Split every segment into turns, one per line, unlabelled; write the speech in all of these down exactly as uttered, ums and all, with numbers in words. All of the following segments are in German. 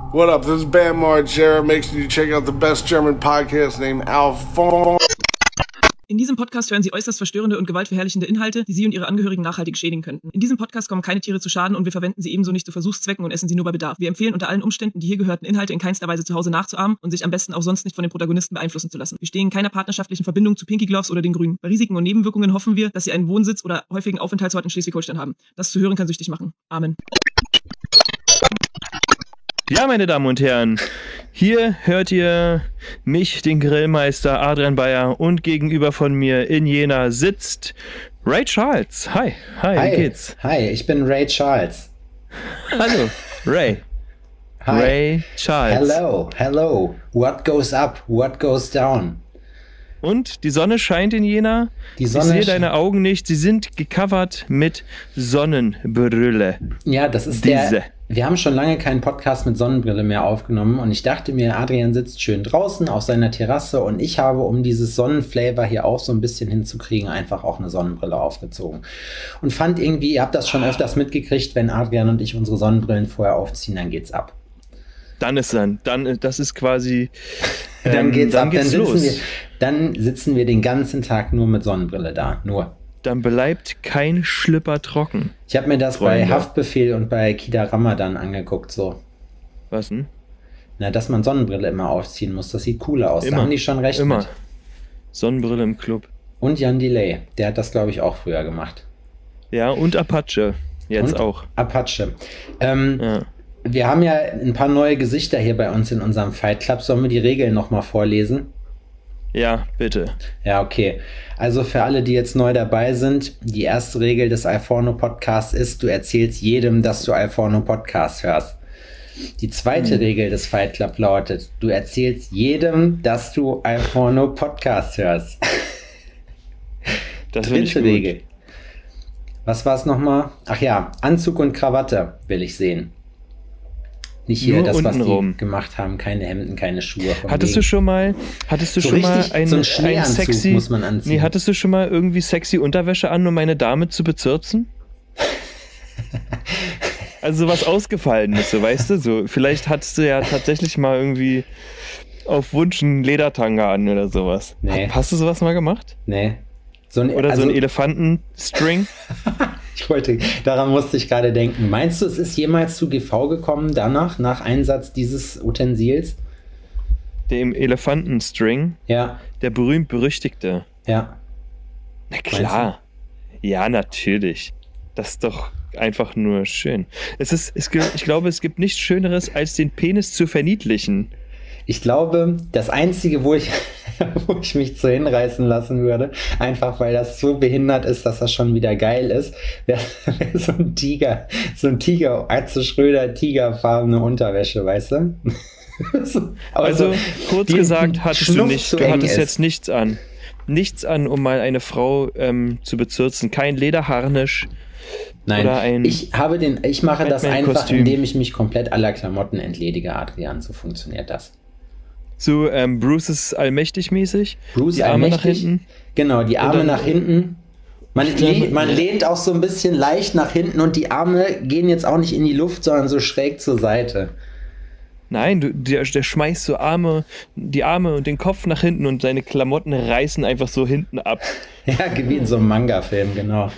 What up? This is Bam Margera. Make sure you check out the best German podcast named Alphonse.
In diesem Podcast hören Sie äußerst verstörende und gewaltverherrlichende Inhalte, die Sie und Ihre Angehörigen nachhaltig schädigen könnten. In diesem Podcast kommen keine Tiere zu Schaden und wir verwenden sie ebenso nicht zu Versuchszwecken und essen sie nur bei Bedarf. Wir empfehlen unter allen Umständen, die hier gehörten Inhalte in keinster Weise zu Hause nachzuahmen und sich am besten auch sonst nicht von den Protagonisten beeinflussen zu lassen. Wir stehen in keiner partnerschaftlichen Verbindung zu Pinky Gloves oder den Grünen. Bei Risiken und Nebenwirkungen hoffen wir, dass Sie einen Wohnsitz oder häufigen Aufenthaltsort in Schleswig-Holstein haben. Das zu hören kann süchtig machen. Amen.
Ja, meine Damen und Herren, hier hört ihr mich, den Grillmeister Adrian Bayer, und gegenüber von mir in Jena sitzt Ray Charles. Hi, hi,
hi,
wie geht's?
Hi, ich bin Ray Charles.
Hallo, Ray.
Hi.
Ray Charles.
Hello, hello. What goes up? What goes down?
Und die Sonne scheint in Jena.
Die Sonne
ich sehe
sch-
deine Augen nicht. Sie sind gecovert mit Sonnenbrille.
Ja, das ist
Diese.
der... Wir haben schon lange keinen Podcast mit Sonnenbrille mehr aufgenommen und ich dachte mir, Adrian sitzt schön draußen auf seiner Terrasse und ich habe, um dieses Sonnenflavor hier auch so ein bisschen hinzukriegen, einfach auch eine Sonnenbrille aufgezogen. Und fand irgendwie, ihr habt das schon öfters mitgekriegt, wenn Adrian und ich unsere Sonnenbrillen vorher aufziehen, dann geht's ab.
Dann ist dann, dann, das ist quasi, ähm,
dann geht's
dann
ab,
geht's
dann,
los.
sitzen wir, dann sitzen wir den ganzen Tag nur mit Sonnenbrille da, nur.
Dann bleibt kein Schlüpper trocken.
Ich habe mir das
Freunde.
bei Haftbefehl und bei Kida Ramadan angeguckt, so.
Was denn?
Na, dass man Sonnenbrille immer aufziehen muss, das sieht cooler aus.
Immer.
Da haben die schon recht
Immer.
mit.
Sonnenbrille im Club.
Und Jan Delay, der hat das, glaube ich, auch früher gemacht.
Ja, und Apache. Jetzt
und
auch.
Apache. Ähm,
Ja.
Wir haben ja ein paar neue Gesichter hier bei uns in unserem Fight Club. Sollen wir die Regeln nochmal vorlesen?
Ja, bitte.
Ja, okay. Also für alle, die jetzt neu dabei sind, die erste Regel des Alforno Podcasts ist, du erzählst jedem, dass du Alforno Podcast hörst. Die zweite hm. Regel des Fight Club lautet, du erzählst jedem, dass du Alforno Podcast hörst.
Das finde ich
Dritte
gut.
Regel. Was war es nochmal? Ach ja, Anzug und Krawatte will ich sehen. Nicht hier
Nur
das, was die
untenrum.
gemacht haben, keine Hemden, keine Schuhe. Von
Hattest
wegen.
du schon mal, hattest du
So
schon mal
richtig-
ein,
so einen
ein
Schneeanzug
sexy,
muss man anziehen.
nee, hattest du schon mal irgendwie sexy Unterwäsche an, um meine Dame zu bezirzen? Also sowas Ausgefallenes, so, weißt du, so, vielleicht hattest du ja tatsächlich mal irgendwie auf Wunsch einen Ledertanga an oder sowas.
Nee.
Hast du sowas mal gemacht?
Nee. So ein,
Oder
also,
so ein Elefantenstring?
ich wollte, daran musste ich gerade denken. Meinst du, es ist jemals zu G V gekommen danach, nach Einsatz dieses Utensils?
Dem Elefantenstring?
Ja,
Der berühmt-berüchtigte.
ja.
Na klar. Ja, natürlich. Das ist doch einfach nur schön. Es ist, es, gibt- ich glaube, es gibt nichts Schöneres, als den Penis zu verniedlichen.
Ich glaube, das Einzige, wo ich, wo ich mich zu hinreißen lassen würde, einfach weil das so behindert ist, dass das schon wieder geil ist, wäre wär so ein Tiger, so ein Tiger, Atze Schröder, tigerfarbene Unterwäsche, weißt du? So, aber
Also,
so,
kurz
die
gesagt, hattest du
Schnuff
nicht,
zu
du
eng
hattest
ist.
jetzt nichts an. Nichts an, um mal eine Frau ähm, zu bezirzen. Kein Lederharnisch.
Nein,
oder ein
ich habe den, ich mache das einfach,
Batman-Kostüm.
indem ich mich komplett aller Klamotten entledige, Adrian. So funktioniert das.
So ähm, Bruce allmächtig mäßig.
Bruce
die Arme nach
allmächtig.
hinten.
Genau, die Arme
dann-
nach hinten. Man, le man lehnt auch so ein bisschen leicht nach hinten und die Arme gehen jetzt auch nicht in die Luft, sondern so schräg zur Seite.
Nein, du, der, der schmeißt so Arme, die Arme und den Kopf nach hinten und seine Klamotten reißen einfach so hinten ab.
Ja, wie in so einem Manga-Film, genau.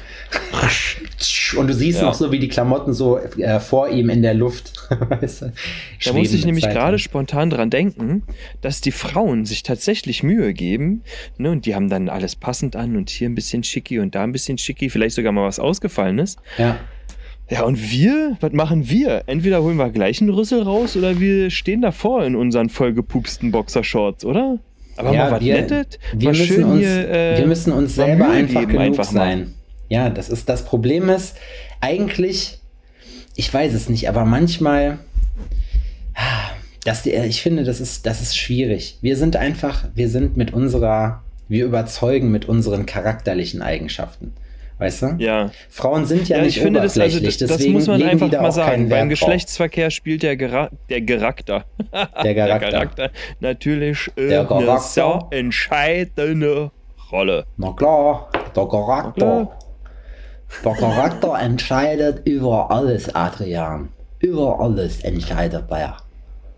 Und du siehst
Ja.
noch so, wie die Klamotten so äh, vor ihm in der Luft, weißt du,
Da
schweben
muss ich
eine
nämlich
Zeit
gerade
lang.
spontan dran denken, dass die Frauen sich tatsächlich Mühe geben, ne, und die haben dann alles passend an und hier ein bisschen schicki und da ein bisschen schicki, vielleicht sogar mal was Ausgefallenes.
Ja.
Ja, und wir, was machen wir? Entweder holen wir gleich einen Rüssel raus oder wir stehen davor in unseren vollgepupsten Boxershorts, oder? Aber
Ja,
mal was
wir,
Nettes,
wir,
was
müssen
schön
uns,
hier, äh,
wir müssen uns
mal
selber
Mühe
einfach
geben,
genug
einfach mal.
sein. Ja, das ist das Problem ist, eigentlich, ich weiß es nicht, aber manchmal, dass die, ich finde, das ist, das ist schwierig. Wir sind einfach, wir sind mit unserer, wir überzeugen mit unseren charakterlichen Eigenschaften. Weißt du?
Ja.
Frauen sind ja,
Ja,
nicht
ich finde, das, also,
oberflächlich,
das, das
deswegen
muss man
legen
einfach
die da
mal
auch
sagen.
keinen
Beim
Wert
Geschlechtsverkehr spielt der, Gera der Charakter.
Der Charakter.
der Charakter natürlich äh,
Der
eine
Charakter.
sehr entscheidende Rolle.
Na klar, der Charakter.
klar.
Der Charakter entscheidet über alles, Adrian. Über alles entscheidet er.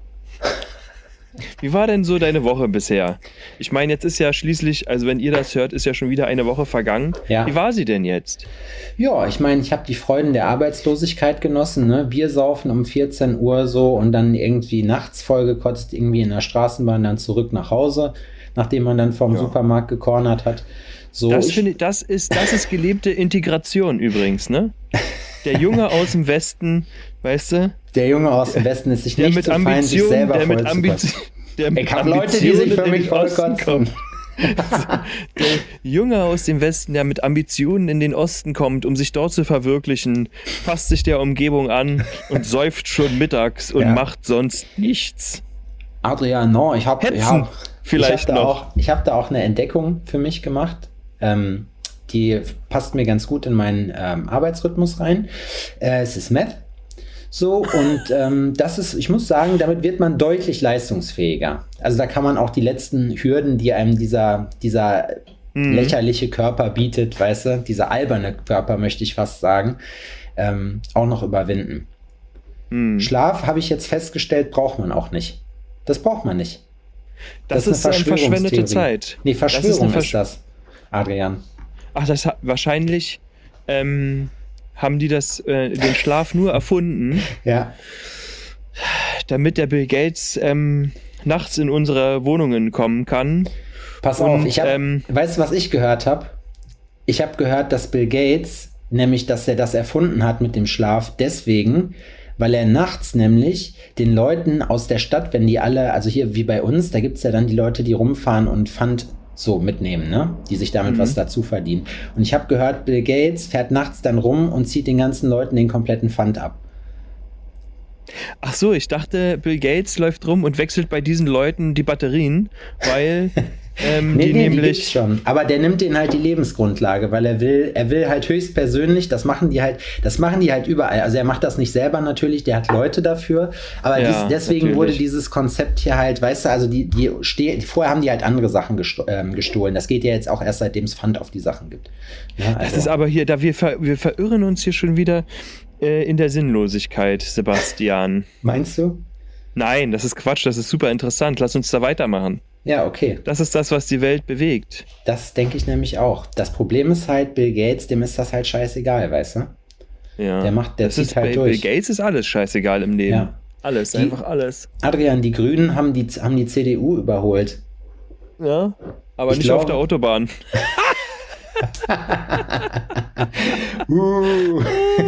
Wie war denn so deine Woche bisher? Ich meine, jetzt ist ja schließlich, also wenn ihr das hört, ist ja schon wieder eine Woche vergangen.
Ja.
Wie war sie denn jetzt?
Ja, ich meine, ich habe die Freuden der Arbeitslosigkeit genossen, ne? Bier saufen um vierzehn Uhr so und dann irgendwie nachts vollgekotzt, irgendwie in der Straßenbahn, dann zurück nach Hause, nachdem man dann vom
Ja.
Supermarkt gecornert hat. So,
Das,
ich,
finde ich, das, ist, das ist gelebte Integration übrigens, ne? Der Junge aus dem Westen, weißt du?
der Junge aus dem Westen ist sich
Der
nicht
mit
so fein, sich
Ambition,
selber
der mit
voll zu
Ambition,
kotzen.
der mit
Ich habe Leute, die sich für
Ambitionen
mich
in den Osten
vollkotzen.
kommen. Der Junge aus dem Westen, der mit Ambitionen in den Osten kommt, um sich dort zu verwirklichen, passt sich der Umgebung an und säuft schon mittags und
Ja.
macht sonst nichts.
Adrian, no, ich habe
Hetzen,
ja,
vielleicht
ich hab da
noch.
auch, ich habe da auch eine Entdeckung für mich gemacht. Ähm, die passt mir ganz gut in meinen ähm, Arbeitsrhythmus rein. Äh, es ist Meth. So, und ähm, das ist, ich muss sagen, damit wird man deutlich leistungsfähiger. Also da kann man auch die letzten Hürden, die einem dieser, dieser
Mhm.
lächerliche Körper bietet, weißt du, dieser alberne Körper, möchte ich fast sagen, ähm, auch noch überwinden.
Hm.
Schlaf, habe ich jetzt festgestellt, braucht man auch nicht. Das braucht man nicht.
Das, ist eine verschwendete
Verschwörungstheorie.
Zeit.
Nee,
Das ist
Verschwörung
eine
ist,
Versch-
das, Adrian.
Ach, das hat wahrscheinlich ähm, haben die das äh, den Schlaf nur erfunden,
Ja.
damit der Bill Gates ähm, nachts in unsere Wohnungen kommen kann.
Pass
Und,
auf, ich hab,
ähm,
weißt du, was ich gehört habe? Ich habe gehört, dass Bill Gates, nämlich, dass er das erfunden hat mit dem Schlaf, deswegen, weil er nachts nämlich den Leuten aus der Stadt, wenn die alle, also hier wie bei uns, da gibt es ja dann die Leute, die rumfahren und Pfand so mitnehmen, ne? Die sich damit
Mhm.
was dazu verdienen. Und ich habe gehört, Bill Gates fährt nachts dann rum und zieht den ganzen Leuten den kompletten Pfand ab.
Ach so, ich dachte, Bill Gates läuft rum und wechselt bei diesen Leuten die Batterien, weil ähm,
Nee,
die
nee, die gibt's
nämlich
schon. Aber der nimmt denen halt die Lebensgrundlage, weil er will, er will halt höchstpersönlich, das machen die halt, das machen die halt überall. Also er macht das nicht selber natürlich, der hat Leute dafür. Aber
Ja,
dies, deswegen
natürlich.
wurde dieses Konzept hier halt, weißt du, also die, die steh, vorher haben die halt andere Sachen gesto ähm, gestohlen. Das geht ja jetzt auch erst seitdem es Pfand auf die Sachen gibt. Ja,
Das
also,
ist aber hier, da wir, ver, wir verirren uns hier schon wieder äh, in der Sinnlosigkeit, Sebastian.
meinst du?
Nein, das ist Quatsch, das ist super interessant. Lass uns da weitermachen.
Ja, okay.
Das ist das, was die Welt bewegt.
Das denke ich nämlich auch. Das Problem ist halt, Bill Gates, dem ist das halt scheißegal, weißt du?
Ja.
Der macht- der
das
zieht
ist,
halt
bei
durch.
Bill Gates ist alles scheißegal im Leben.
Ja.
Alles,
Die-
einfach alles.
Adrian, die Grünen haben die, haben die C D U überholt.
Ja, aber
Ich
nicht
glaube-
auf der Autobahn.
Uh.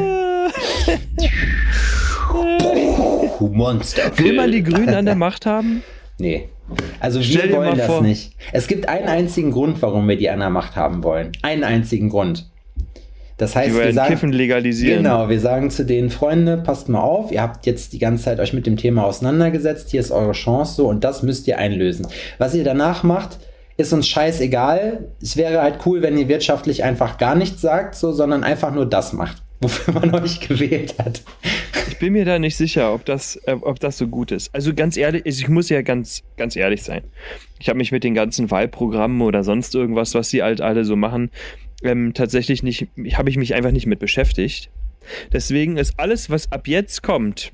Monster.
Will man die Grünen an der Macht haben?
Nee. Also
Stell
wir
dir
wollen
mal
das
vor.
nicht. Es gibt einen einzigen Grund, warum wir die an der Macht haben wollen. Einen einzigen Grund. Das heißt,
Die
wir
wollen
sagen,
Kiffen legalisieren.
genau, wir sagen zu denen, Freunde, passt mal auf, ihr habt jetzt die ganze Zeit euch mit dem Thema auseinandergesetzt, hier ist eure Chance so und das müsst ihr einlösen. Was ihr danach macht, ist uns scheißegal. Es wäre halt cool, wenn ihr wirtschaftlich einfach gar nichts sagt, so, sondern einfach nur das macht, wofür man euch gewählt hat.
Ich bin mir da nicht sicher, ob das, äh, ob das so gut ist. Also ganz ehrlich, ich muss ja ganz, ganz ehrlich sein. Ich habe mich mit den ganzen Wahlprogrammen oder sonst irgendwas, was sie halt alle so machen, ähm, tatsächlich nicht, habe ich mich einfach nicht mit beschäftigt. Deswegen ist alles, was ab jetzt kommt,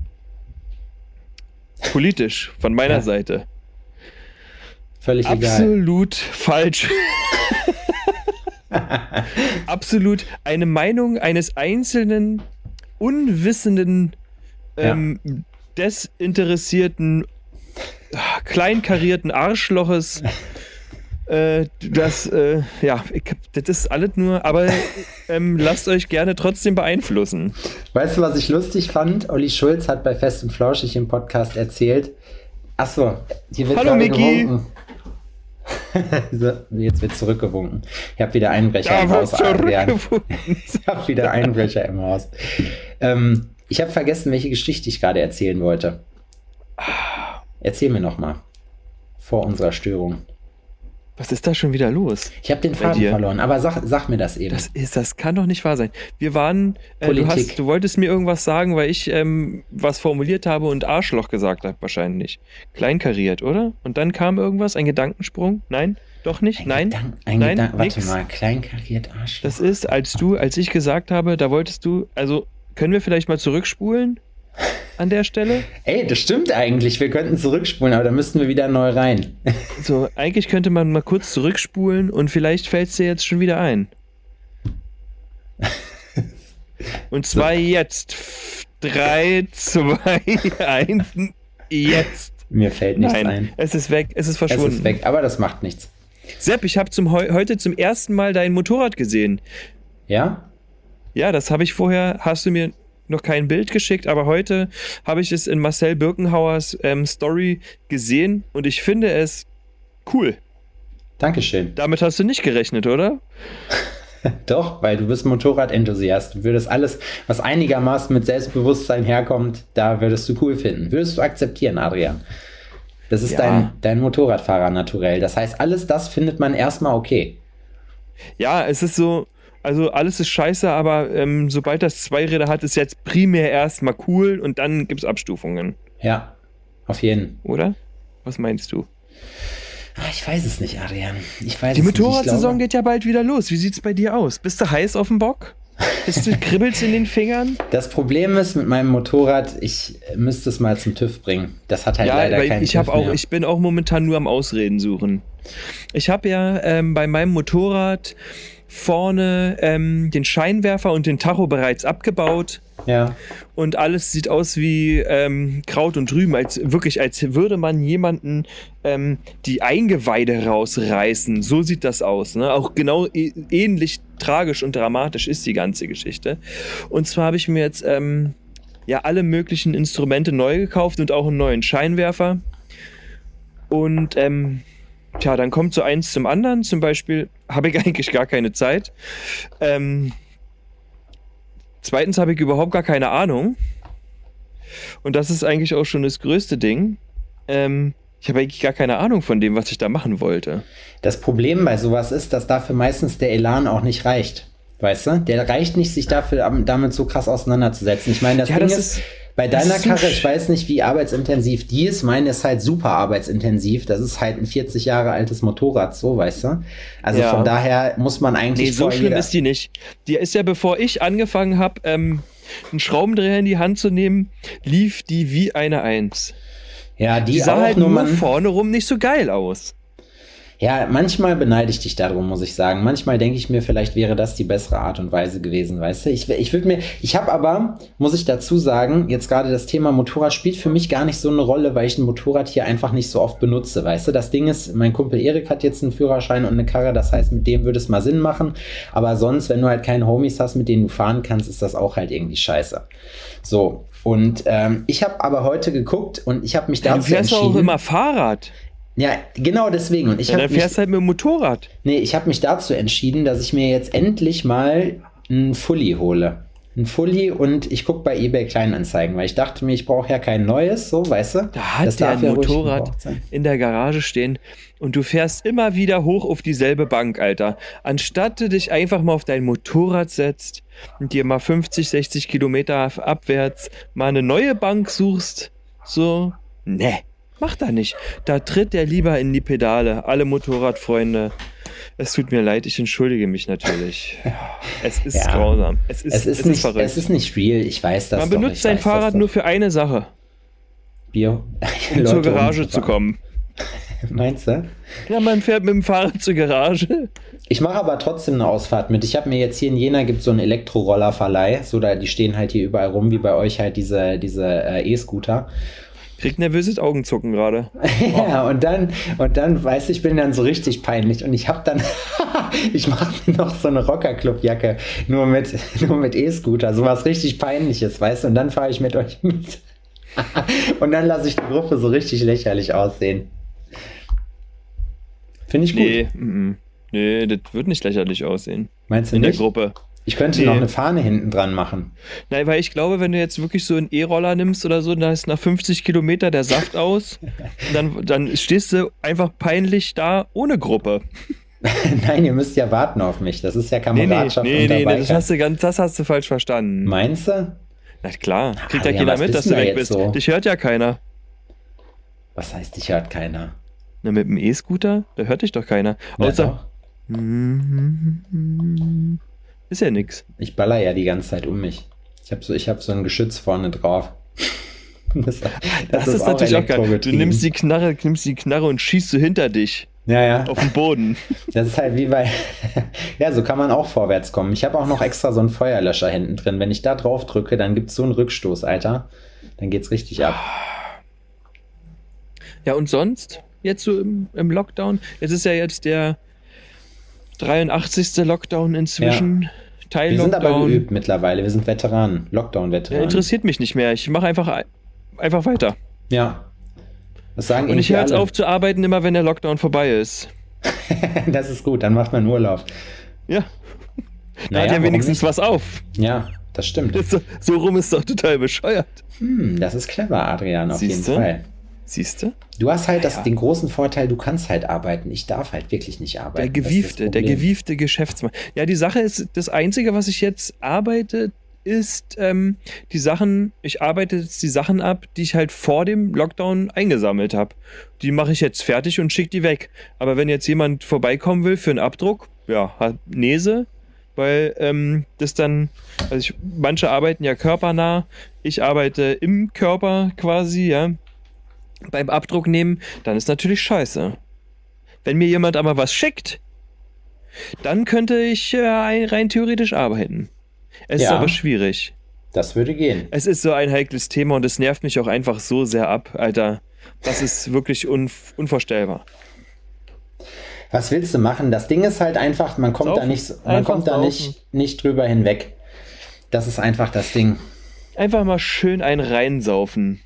politisch von meiner
Ja.
Seite
Völlig egal.
absolut falsch. Absolut eine Meinung eines einzelnen, unwissenden, ähm, desinteressierten, ah, kleinkarierten Arschloches. Äh, das, äh, ja, ich, das ist alles nur, aber ähm, lasst euch gerne trotzdem beeinflussen.
Weißt du, was ich lustig fand? Olli Schulz hat bei Fest und Flauschig im Podcast erzählt. Achso, hier wird
Hallo,
gerade
Micky.
gewunken. So, jetzt wird zurückgewunken. Ich habe wieder Einbrecher
Da
im
wird
Haus. Adrian.
zurückgewunken.
Ich habe wieder Einbrecher im Haus. Ähm, ich habe vergessen, welche Geschichte ich gerade erzählen wollte. Erzähl mir noch mal. Vor unserer Störung.
Was ist da schon wieder los?
Ich habe den
Bei
Faden
dir?
verloren, aber sag, sag mir das eben.
Das ist, das kann doch nicht wahr sein. Wir waren, äh, du,
Politik.
hast, du wolltest mir irgendwas sagen, weil ich ähm, was formuliert habe und Arschloch gesagt habe wahrscheinlich. Kleinkariert, oder? Und dann kam irgendwas, ein Gedankensprung? Nein? Doch nicht?
ein
Nein?
Gedank, ein
Nein?
Gedank, warte
Nix?
mal, kleinkariert Arschloch.
Das ist, als du, als ich gesagt habe, da wolltest du, also können wir vielleicht mal zurückspulen? an der Stelle.
Ey, das stimmt eigentlich. Wir könnten zurückspulen, aber da müssten wir wieder neu rein.
So, eigentlich könnte man mal kurz zurückspulen und vielleicht fällt es dir jetzt schon wieder ein. Und zwar so. Jetzt. drei, zwei, eins, jetzt.
Mir fällt nichts
Nein,
ein.
Es ist weg, es ist verschwunden.
Es ist weg, aber das macht nichts.
Sepp, ich habe zum, heute zum ersten Mal dein Motorrad gesehen.
Ja?
Ja, das habe ich vorher, hast du mir noch kein Bild geschickt, aber heute habe ich es in Marcel Birkenhauers ähm, Story gesehen und ich finde es cool.
Dankeschön.
Damit hast du nicht gerechnet, oder?
Doch, weil du bist Motorrad-Enthusiast. Du würdest alles, was einigermaßen mit Selbstbewusstsein herkommt, da würdest du cool finden. Würdest du akzeptieren, Adrian. Das ist ja. dein, dein Motorradfahrer naturell. Das heißt, alles das findet man erstmal okay.
Ja, es ist so, also alles ist scheiße, aber ähm, sobald das Zweiräder hat, ist jetzt primär erstmal cool und dann gibt es Abstufungen.
Ja, auf jeden.
Oder? Was meinst du?
Ich weiß es nicht, Adrian. Ich weiß
Die
es
Motorradsaison geht ja bald wieder los. Wie sieht's bei dir aus? Bist du heiß auf dem Bock? Bist du, kribbelst in den Fingern?
Das Problem ist mit meinem Motorrad, ich müsste es mal zum TÜV bringen. Das hat halt
ja,
leider keinen
ich
TÜV
hab auch,
mehr.
Ich bin auch momentan nur am Ausreden suchen. Ich habe ja ähm, bei meinem Motorrad vorne ähm, den Scheinwerfer und den Tacho bereits abgebaut.
Ja.
Und alles sieht aus wie ähm, Kraut und Rüben, als wirklich, als würde man jemanden ähm, die Eingeweide rausreißen. So sieht das aus. Ne? Auch genau e- ähnlich tragisch und dramatisch ist die ganze Geschichte. Und zwar habe ich mir jetzt ähm, ja alle möglichen Instrumente neu gekauft und auch einen neuen Scheinwerfer. Und ähm, tja, dann kommt so eins zum anderen. Zum Beispiel habe ich eigentlich gar keine Zeit. Ähm, Zweitens habe ich überhaupt gar keine Ahnung. Und das ist eigentlich auch schon das größte Ding. Ähm, ich habe eigentlich gar keine Ahnung von dem, was ich da machen wollte.
Das Problem bei sowas ist, dass dafür meistens der Elan auch nicht reicht. Weißt du? Der reicht nicht, sich dafür damit so krass auseinanderzusetzen. Ich meine, das
ja,
Ding
das
ist,
ist,
bei deiner
so
Karre, ich weiß nicht, wie arbeitsintensiv die ist. Meine ist halt super arbeitsintensiv. Das ist halt ein vierzig Jahre altes Motorrad, so, weißt du? Also
ja.
Von daher muss man eigentlich...
Nee, so schlimm ist die nicht. Die ist ja, bevor ich angefangen habe, ähm, einen Schraubendreher in die Hand zu nehmen, lief die wie eine Eins.
Ja, die,
die sah
auch
halt
nur
nur
man
vorne rum nicht so geil aus.
Ja, manchmal beneide ich dich darum, muss ich sagen. Manchmal denke ich mir, vielleicht wäre das die bessere Art und Weise gewesen, weißt du? Ich, ich würde mir, ich habe aber, muss ich dazu sagen, jetzt gerade das Thema Motorrad spielt für mich gar nicht so eine Rolle, weil ich ein Motorrad hier einfach nicht so oft benutze, weißt du? Das Ding ist, mein Kumpel Erik hat jetzt einen Führerschein und eine Karre, das heißt, mit dem würde es mal Sinn machen. Aber sonst, wenn du halt keine Homies hast, mit denen du fahren kannst, ist das auch halt irgendwie scheiße. So, und ähm, ich habe aber heute geguckt und ich habe mich dazu entschieden...
Du fährst auch immer Fahrrad.
Ja, genau deswegen. Und ich
ja,
hab
dann fährst
mich,
halt mit dem Motorrad.
Nee, ich habe mich dazu entschieden, dass ich mir jetzt endlich mal einen Fully hole. Ein Fully und ich gucke bei eBay Kleinanzeigen, weil ich dachte mir, ich brauche ja kein neues, so, weißt du?
Da hat
das
der
darf
ein
ja ruhig
Motorrad
gebraucht sein.
in der Garage stehen und du fährst immer wieder hoch auf dieselbe Bank, Alter. Anstatt du dich einfach mal auf dein Motorrad setzt und dir mal fünfzig, sechzig Kilometer abwärts mal eine neue Bank suchst, so, ne. Macht er nicht. Da tritt er lieber in die Pedale. Alle Motorradfreunde. Es tut mir leid, ich entschuldige mich natürlich. Es ist ja. grausam. Es ist,
es ist,
es
nicht,
ist verrückt.
Es ist nicht real, ich weiß das.
Man
doch,
benutzt sein Fahrrad nur für eine Sache.
Bio.
Um
Leute
zur Garage
umzufahren.
zu kommen.
Meinst du?
Ja, man fährt mit dem Fahrrad zur Garage.
Ich mache aber trotzdem eine Ausfahrt mit. Ich habe mir jetzt hier in Jena gibt so einen Elektrorollerverleih. So, da, die stehen halt hier überall rum, wie bei euch halt diese, diese äh, E-Scooter.
Kriegt nervöses Augenzucken gerade.
Ja, und dann, und dann, weißt du, ich bin dann so richtig peinlich und ich habe dann, ich mache mir noch so eine Rockerclub-Jacke, nur mit, nur mit E-Scooter, sowas richtig Peinliches, weißt du, und dann fahre ich mit euch mit. Und dann lasse ich die Gruppe so richtig lächerlich aussehen. Finde ich gut.
Nee, m-m. nee, das wird nicht lächerlich aussehen.
Meinst du
in
nicht?
Der Gruppe.
Ich könnte nee. noch eine Fahne hinten dran machen.
Nein, weil ich glaube, wenn du jetzt wirklich so einen E-Roller nimmst oder so, dann ist nach fünfzig Kilometer der Saft aus. dann, dann stehst du einfach peinlich da ohne Gruppe.
Nein, ihr müsst ja warten auf mich. Das ist ja Kameradschaft.
Nee, nee, nee, nee das, hast du ganz, das hast du falsch verstanden.
Meinst du?
Na klar, kriegt
ah,
ja
ja
keiner mit, dass du weg bist. So? Dich hört ja keiner.
Was heißt, dich hört keiner?
Na, mit dem E-Scooter? Da hört dich doch keiner.
Na,
Außer...
doch.
Ist ja nix.
Ich baller ja die ganze Zeit um mich. Ich habe so, ich hab so ein Geschütz vorne drauf. Das, das,
Das,
ist,
ist
auch
natürlich auch geil. Du
elektrogetrieben.
nimmst die Knarre, nimmst die Knarre und schießt so hinter dich
Ja, ja.
auf den Boden.
Das ist halt wie bei, ja, so kann man auch vorwärts kommen. Ich habe auch noch extra so einen Feuerlöscher hinten drin. Wenn ich da drauf drücke, dann gibt es so einen Rückstoß, Alter. Dann geht's richtig ab.
Ja, und sonst? Jetzt so im, im Lockdown? Jetzt ist ja jetzt der dreiundachtzigste Lockdown inzwischen.
Ja.
Teil
Wir sind aber
Lockdown.
geübt mittlerweile. Wir sind Veteranen.
Ja,
Lockdown-Veteranen.
interessiert mich nicht mehr. Ich mache einfach, einfach weiter.
Ja. Das sagen
Und ich
irgendwie
höre jetzt
alle.
auf zu arbeiten, immer wenn der Lockdown vorbei ist.
Das ist gut, dann macht man Urlaub.
Ja. Da
Naja,
hat ja
warum
wenigstens
nicht?
was auf.
Ja, das stimmt.
Das, so, so rum ist doch total bescheuert.
Hm, das ist clever, Adrian, auf
Siehste?
jeden Fall.
Siehst du?
Du hast halt das,
Ja.
den großen Vorteil, du kannst halt arbeiten. Ich darf halt wirklich nicht arbeiten.
Der
Das ist das
gewiefte, der
Problem.
gewiefte Geschäftsmann. Ja, die Sache ist, das Einzige, was ich jetzt arbeite, ist ähm, die Sachen, ich arbeite jetzt die Sachen ab, die ich halt vor dem Lockdown eingesammelt habe. Die mache ich jetzt fertig und schicke die weg. Aber wenn jetzt jemand vorbeikommen will für einen Abdruck, ja, hat Nese, weil ähm, das dann, also ich, manche arbeiten ja körpernah, ich arbeite im Körper quasi, ja. Beim Abdruck nehmen, dann ist natürlich scheiße. Wenn mir jemand aber was schickt, dann könnte ich äh, rein theoretisch arbeiten. Es
Ja.
ist aber schwierig.
Das würde gehen.
Es ist so ein heikles Thema und es nervt mich auch einfach so sehr ab, Alter. Das ist wirklich un unvorstellbar.
Was willst du machen? Das Ding ist halt einfach, man kommt
Saufen.
da, nicht, man
Einfach
kommt da
saufen.
nicht, nicht drüber hinweg. Das ist einfach das Ding.
Einfach mal schön ein reinsaufen.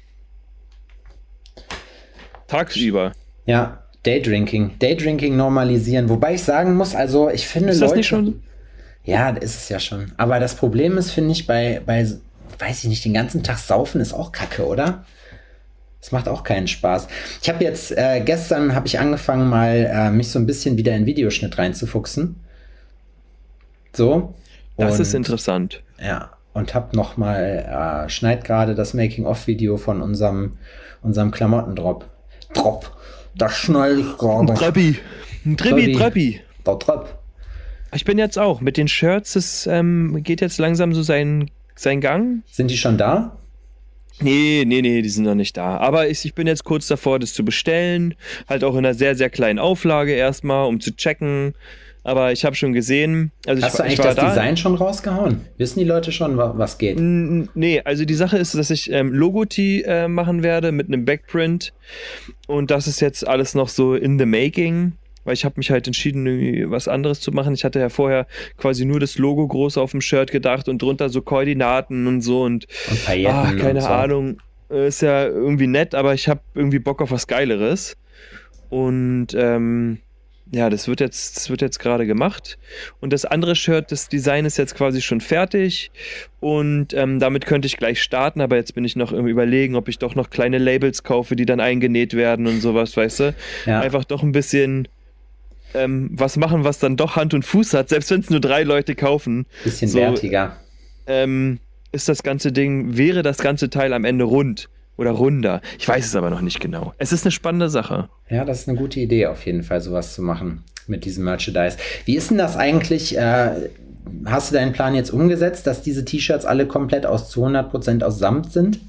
Tagsüber.
Ja, Daydrinking. Daydrinking normalisieren. Wobei ich sagen muss, also ich finde
Ist
Leute...
das nicht schon?
Ja, das ist es ja schon. Aber das Problem ist, finde ich, bei, bei, weiß ich nicht, den ganzen Tag saufen ist auch kacke, oder? Das macht auch keinen Spaß. Ich habe jetzt, äh, gestern habe ich angefangen, mal äh, mich so ein bisschen wieder in Videoschnitt reinzufuchsen. So.
Das
Und-
ist interessant.
Ja, und hab noch mal, äh, schneid gerade das Making-of-Video von unserem, unserem Klamottendrop. Drop. Das schneide ich gerade.
Treppi. Ein Trippi,
Treppi.
Treppi.
Der Drop.
Ich bin jetzt auch mit den Shirts, es ähm, geht jetzt langsam so seinen sein Gang.
Sind die schon da?
Nee, nee, nee, die sind noch nicht da. Aber ich, ich bin jetzt kurz davor, das zu bestellen. Halt auch in einer sehr, sehr kleinen Auflage erstmal, um zu checken. Aber ich habe schon gesehen. Also
Hast
ich,
du eigentlich
ich war
das
da.
Design schon rausgehauen? Wissen die Leute schon, wa- was geht?
N- Nee, also die Sache ist, dass ich ähm, Logotee äh, machen werde mit einem Backprint. Und das ist jetzt alles noch so in the making. Weil ich habe mich halt entschieden, irgendwie was anderes zu machen. Ich hatte ja vorher quasi nur das Logo groß auf dem Shirt gedacht und drunter so Koordinaten und so. Und
Und Pailletten
ah, keine
und so.
Ahnung. Äh, Ist ja irgendwie nett, aber ich habe irgendwie Bock auf was Geileres. Und ähm, ja, das wird jetzt, das wird jetzt gerade gemacht. Und das andere Shirt, das Design ist jetzt quasi schon fertig. Und ähm, damit könnte ich gleich starten, aber jetzt bin ich noch im Überlegen, ob ich doch noch kleine Labels kaufe, die dann eingenäht werden und sowas, weißt du?
Ja.
Einfach doch ein bisschen ähm, was machen, was dann doch Hand und Fuß hat, selbst wenn es nur drei Leute kaufen.
Bisschen
so,
wertiger.
Ähm, ist das ganze Ding, wäre das ganze Teil am Ende rund oder runder? Ich weiß es aber noch nicht genau. Es ist eine spannende Sache.
Ja, das ist eine gute Idee, auf jeden Fall sowas zu machen mit diesem Merchandise. Wie ist denn das eigentlich? Äh, hast du deinen Plan jetzt umgesetzt, dass diese T-Shirts alle komplett aus zu hundert Prozent aus Samt sind?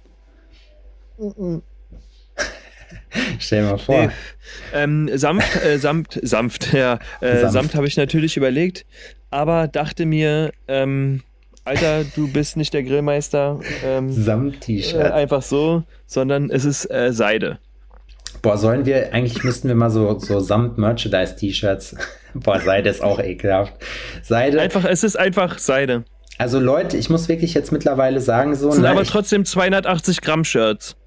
Stell dir mal vor.
Nee. Ähm, sanft, äh, sanft, sanft, ja. Äh,
Sanft.
sanft habe ich natürlich überlegt, aber dachte mir, ähm, Alter, du bist nicht der Grillmeister. Ähm, äh,
Samt-T-Shirt.
einfach so, sondern es ist äh, Seide.
Boah, sollen wir, eigentlich müssten wir mal so, so Samt-Merchandise-T-Shirts. Boah, Seide ist auch ekelhaft. Seide.
Einfach, es ist einfach Seide.
Also Leute, ich muss wirklich jetzt mittlerweile sagen, so.
Es sind
na,
aber
ich-
trotzdem zweihundertachtzig Gramm Shirts.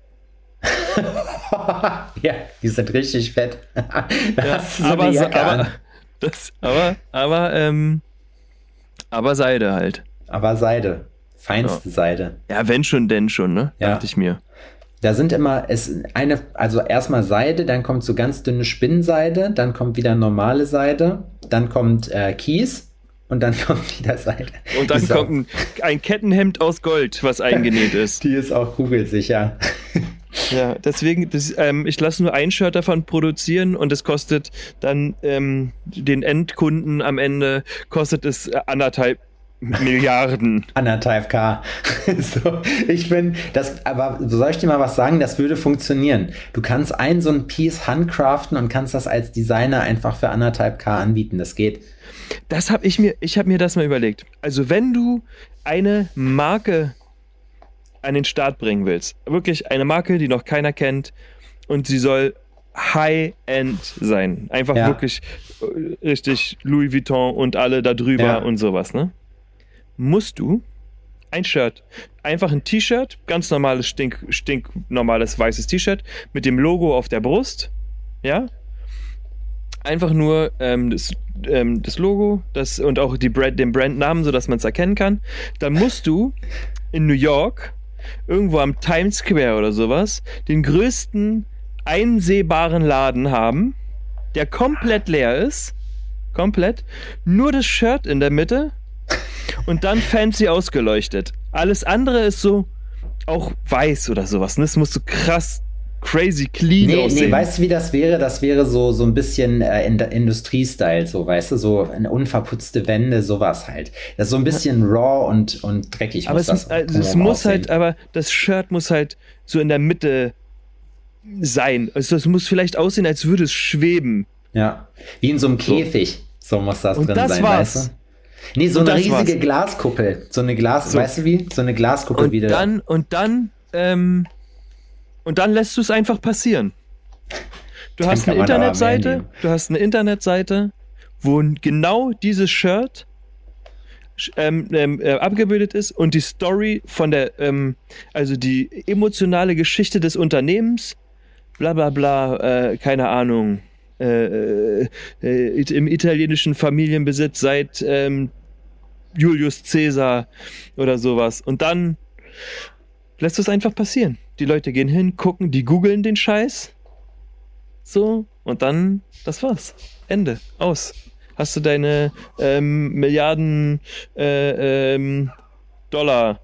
Ja, die sind richtig fett. Da
Ja,
hast du so
aber,
eine
Sa-
Jacke
aber,
an.
das, aber, aber, ähm, aber Seide halt.
Aber Seide. Feinste Seide.
Ja, wenn schon, denn schon, ne?
Ja.
Dachte ich mir.
Da sind immer, es eine, also erstmal Seide, dann kommt so ganz dünne Spinnseide, dann kommt wieder normale Seide, dann kommt äh, Kies und dann kommt wieder Seide.
Und dann
Die ist auch-
kommt ein, ein Kettenhemd aus Gold, was eingenäht ist.
Die ist auch kugelsicher.
Ja, deswegen, das, ähm, ich lasse nur ein Shirt davon produzieren und es kostet dann ähm, den Endkunden am Ende, kostet es äh, anderthalb Milliarden.
Anderthalb K. So, ich bin, das, aber soll ich dir mal was sagen? Das würde funktionieren. Du kannst ein so ein Piece handcraften und kannst das als Designer einfach für anderthalb K anbieten. Das geht.
Das habe ich mir, ich habe mir das mal überlegt. Also wenn du eine Marke an den Start bringen willst, wirklich eine Marke, die noch keiner kennt und sie soll High-End sein. Einfach
Ja.
wirklich äh, richtig Louis Vuitton und alle da drüber
Ja.
und sowas, ne? Musst du ein Shirt, einfach ein T-Shirt, ganz normales, stink, stinknormales weißes T-Shirt mit dem Logo auf der Brust, ja? Einfach nur ähm, das, ähm, das Logo das, und auch die Brand, den Brandnamen, sodass man es erkennen kann. Dann musst du in New York, irgendwo am Times Square oder sowas, den größten einsehbaren Laden haben, der komplett leer ist. Komplett. Nur das Shirt in der Mitte und dann fancy ausgeleuchtet. Alles andere ist so auch weiß oder sowas. Ne? Das muss so krass, crazy clean
Nee,
aussehen.
nee, weißt du, wie das wäre? Das wäre so, so ein bisschen äh, in Industrie-Style, so, weißt du, so eine unverputzte Wände, sowas halt. Das ist so ein bisschen raw und, und dreckig.
aber
muss
es,
das
also es
drumherum
muss
aussehen.
halt, aber das Shirt muss halt so in der Mitte sein. Also es muss vielleicht aussehen, als würde es schweben.
Ja, wie in so einem Käfig. So muss das
Und
drin
das
sein,
war's.
weißt du? Nee, so
Und
eine
das
riesige
war's.
Glaskuppel. So eine Glas,
So.
weißt du wie? So eine Glaskuppel
Und
wieder.
dann, und dann, ähm, und dann lässt du es einfach passieren. Du
Dann
hast
kann
eine
man aber mehr
Internetseite,
nehmen.
du hast eine Internetseite, wo genau dieses Shirt sch- ähm, ähm, äh, abgebildet ist und die Story von der, ähm, also die emotionale Geschichte des Unternehmens, bla bla bla, äh, keine Ahnung, äh, äh, im italienischen Familienbesitz seit ähm, Julius Caesar oder sowas. Und dann lässt es einfach passieren. Die Leute gehen hin, gucken, die googeln den Scheiß. So, und dann, das war's. Ende. Aus. Hast du deine ähm, Milliarden äh, ähm, Dollar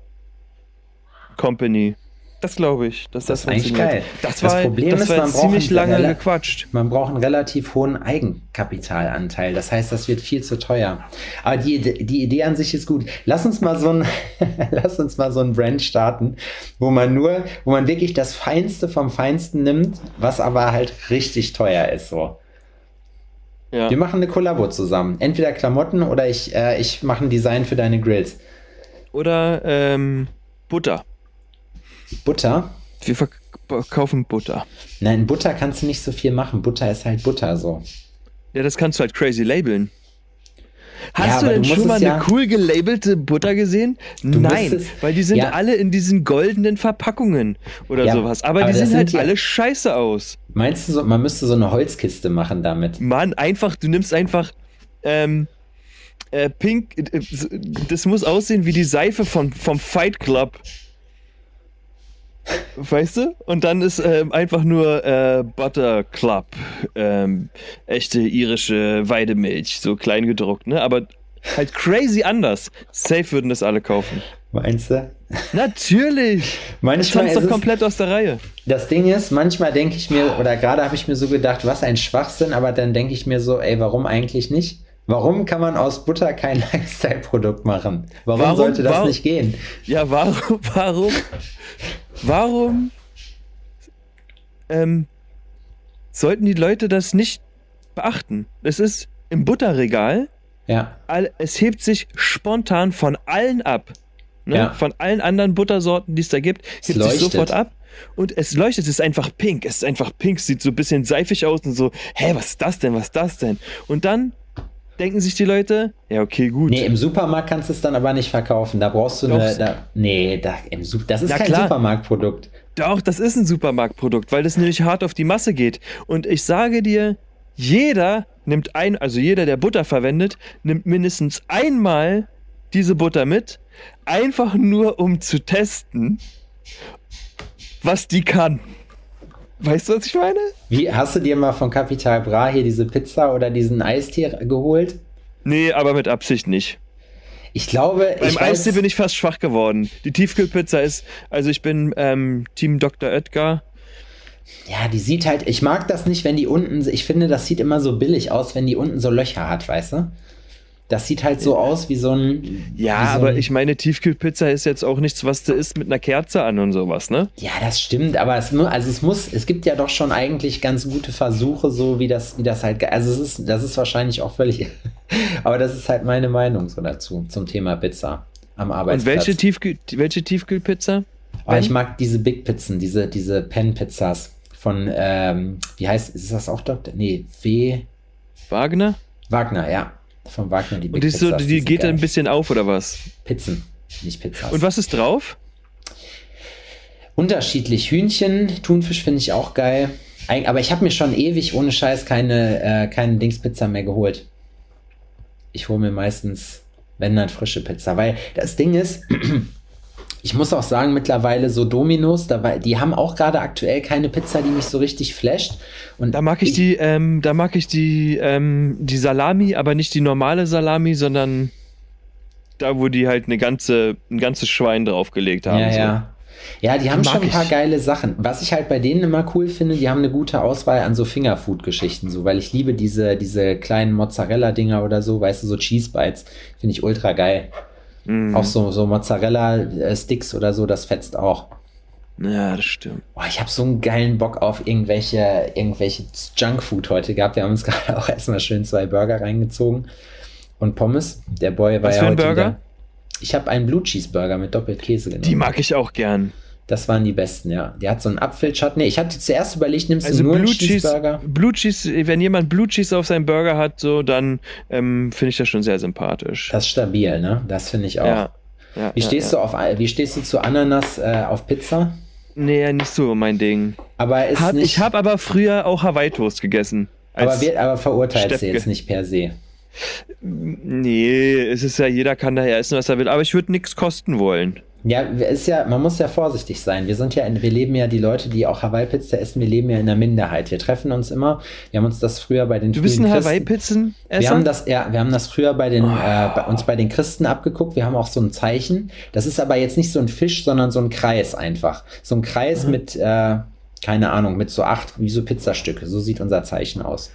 Company. Das glaube ich, dass das,
Das ist eigentlich
funktioniert.
geil.
Das
Das
war,
Problem
das
ist,
war
man
jetzt
braucht
ziemlich
einen
lange
rela-
gequatscht.
Man braucht einen relativ hohen Eigenkapitalanteil. Das heißt, das wird viel zu teuer. Aber die, Ide- die Idee an sich ist gut. Lass uns mal so ein, lass uns mal so ein Brand starten, wo man nur, wo man wirklich das Feinste vom Feinsten nimmt, was aber halt richtig teuer ist, so.
Ja.
Wir machen eine Kollabo zusammen. Entweder Klamotten oder ich, äh, ich mache ein Design für deine Grills.
Oder ähm, Butter.
Butter?
Wir verkaufen Butter.
Nein, Butter kannst du nicht so viel machen. Butter ist halt Butter so.
Ja, das kannst du halt crazy labeln. Hast
Ja,
du
aber
denn
du musst
schon mal
es ja-
eine cool gelabelte Butter gesehen? Nein,
musst es-
weil die sind
ja.
alle in diesen goldenen Verpackungen oder
Ja,
sowas. Aber,
aber
die
das
sehen halt
sind ja-
alle scheiße aus.
Meinst du, so, man müsste so eine Holzkiste machen damit?
Mann, einfach, du nimmst einfach ähm, äh, Pink, äh, das muss aussehen wie die Seife von, vom Fight Club. Weißt du? Und dann ist ähm, einfach nur äh, Butter Club. Ähm, echte irische Weidemilch, so klein gedruckt, ne? Aber halt crazy anders. Safe würden das alle kaufen.
Meinst du?
Natürlich! Das
Manchmal
tanzt
ist
doch
es,
komplett aus der Reihe.
das Ding ist, manchmal denke ich mir, oder gerade habe ich mir so gedacht, was ein Schwachsinn, aber dann denke ich mir so, ey, warum eigentlich nicht? Warum kann man aus Butter kein Lifestyle-Produkt machen? Warum,
Warum-
sollte das
warum-
nicht gehen?
Ja, warum, warum, warum ähm, sollten die Leute das nicht beachten? Es ist im Butterregal,
Ja,
all, es hebt sich spontan von allen ab. Ne?
Ja.
Von allen anderen Buttersorten, die es da gibt,
Es
hebt sich
leuchtet.
sofort ab. Und es leuchtet, es ist einfach pink. Es ist einfach pink, sieht so ein bisschen seifig aus und so, hä, was ist das denn, was ist das denn? Und dann denken sich die Leute, ja, okay, gut.
nee, im Supermarkt kannst du es dann aber nicht verkaufen. Da brauchst du eine,
Glaubst du?
da, nee, da, im Sup- das ist
Na
kein
klar.
Supermarktprodukt.
Doch, das ist ein Supermarktprodukt, weil das nämlich hart auf die Masse geht. Und ich sage dir, jeder nimmt ein, also jeder, der Butter verwendet, nimmt mindestens einmal diese Butter mit, einfach nur um zu testen, was die kann. Weißt du, was ich meine?
Wie, hast du dir mal von Capital Bra hier diese Pizza oder diesen Eistee geholt?
Nee, aber mit Absicht nicht.
Ich glaube,
Beim
ich
Eistee
weiß,
bin ich fast schwach geworden. Die Tiefkühlpizza ist, also ich bin ähm, Team Doktor Oetker.
ja, die sieht halt, ich mag das nicht, wenn die unten, ich finde, das sieht immer so billig aus, wenn die unten so Löcher hat, weißt du? Das sieht halt so aus wie so ein...
Ja,
so
aber
ein,
ich meine, Tiefkühlpizza ist jetzt auch nichts, was du isst mit einer Kerze an und sowas, ne?
Ja, das stimmt, aber es, mu- also es muss, es gibt ja doch schon eigentlich ganz gute Versuche, so wie das, wie das halt, ge- also es ist, das ist wahrscheinlich auch völlig, aber das ist halt meine Meinung so dazu, zum Thema Pizza am
Und
Arbeitsplatz.
welche, Tiefkühl, welche Tiefkühlpizza?
Aber ich mag diese Big Pizzen, diese, diese Pen-Pizzas von, ähm, wie heißt, ist das auch Doktor? Nee, W.
Wagner?
Wagner, ja. Von Wagner, die Big
Und die, ist so,
Pizzas,
die
sind
geht
geil.
dann ein bisschen auf, oder was?
Pizzen, nicht Pizzas.
Und was ist drauf?
Unterschiedlich. Hühnchen, Thunfisch finde ich auch geil. Eig- Aber ich habe mir schon ewig ohne Scheiß keine, äh, keine Dingspizza mehr geholt. Ich hole mir meistens, wenn dann, frische Pizza. Weil das Ding ist, ich muss auch sagen, mittlerweile so Domino's, dabei, die haben auch gerade aktuell keine Pizza, die mich so richtig flasht. Und
Da mag ich die, ähm, da mag ich die, ähm, die Salami, aber nicht die normale Salami, sondern da, wo die halt eine ganze, ein ganzes Schwein draufgelegt haben.
Ja,
so.
ja. Ja, die haben
mag
schon ein paar
ich.
geile Sachen. Was ich halt bei denen immer cool finde, die haben eine gute Auswahl an so Fingerfood-Geschichten, so, weil ich liebe diese, diese kleinen Mozzarella-Dinger oder so, weißt du, so Cheese Bites, finde ich ultra geil.
Mhm.
Auch so, so Mozzarella-Sticks oder so, das fetzt auch.
Ja, das stimmt.
Boah, ich habe so einen geilen Bock auf irgendwelche, irgendwelche Junkfood heute gehabt. Wir haben uns gerade auch erstmal schön zwei Burger reingezogen und Pommes. Der Boy war
Was
ja
für ein
heute
Burger?
wieder. Ich habe einen Blue Cheeseburger mit doppelt Käse genommen.
Die mag ich auch gern.
Das waren die besten, ja. Der hat so einen Apfelchutney. Ich hatte zuerst überlegt, nimmst
Also
du nur
Blue
einen
Cheese,
Cheeseburger?
Blue Cheese, wenn jemand Blue Cheese auf seinem Burger hat, so, dann ähm, finde ich das schon sehr sympathisch.
Das ist stabil, ne? Das finde ich auch.
Ja. Ja,
Wie
ja,
stehst
ja.
du auf, wie stehst du zu Ananas äh, auf Pizza?
Nee, nicht so mein Ding.
Aber ist
Hab,
nicht,
ich habe aber früher auch Hawaii-Toast gegessen.
aber,
Als-
wir, aber verurteilst du
Steppke.
jetzt nicht per se.
Nee, es ist ja, jeder kann daher essen, was er will, aber ich würde nichts kosten wollen.
Ja, ist ja, man muss ja vorsichtig sein. Wir sind ja, in, wir leben ja, die Leute, die auch Hawaii-Pizza essen, wir leben ja in der Minderheit. Wir treffen uns immer. Wir haben uns das früher bei den
Du bist
frühen
ein
Christen-
Hawaii-Pizzen-Esser?
Wir haben das, ja, wir haben das früher bei den,
Oh.
äh, bei uns bei den Christen abgeguckt. Wir haben auch so ein Zeichen. Das ist aber jetzt nicht so ein Fisch, sondern so ein Kreis einfach. So ein Kreis
Mhm.
mit, äh, keine Ahnung, mit so acht, wie so Pizzastücke. So sieht unser Zeichen aus.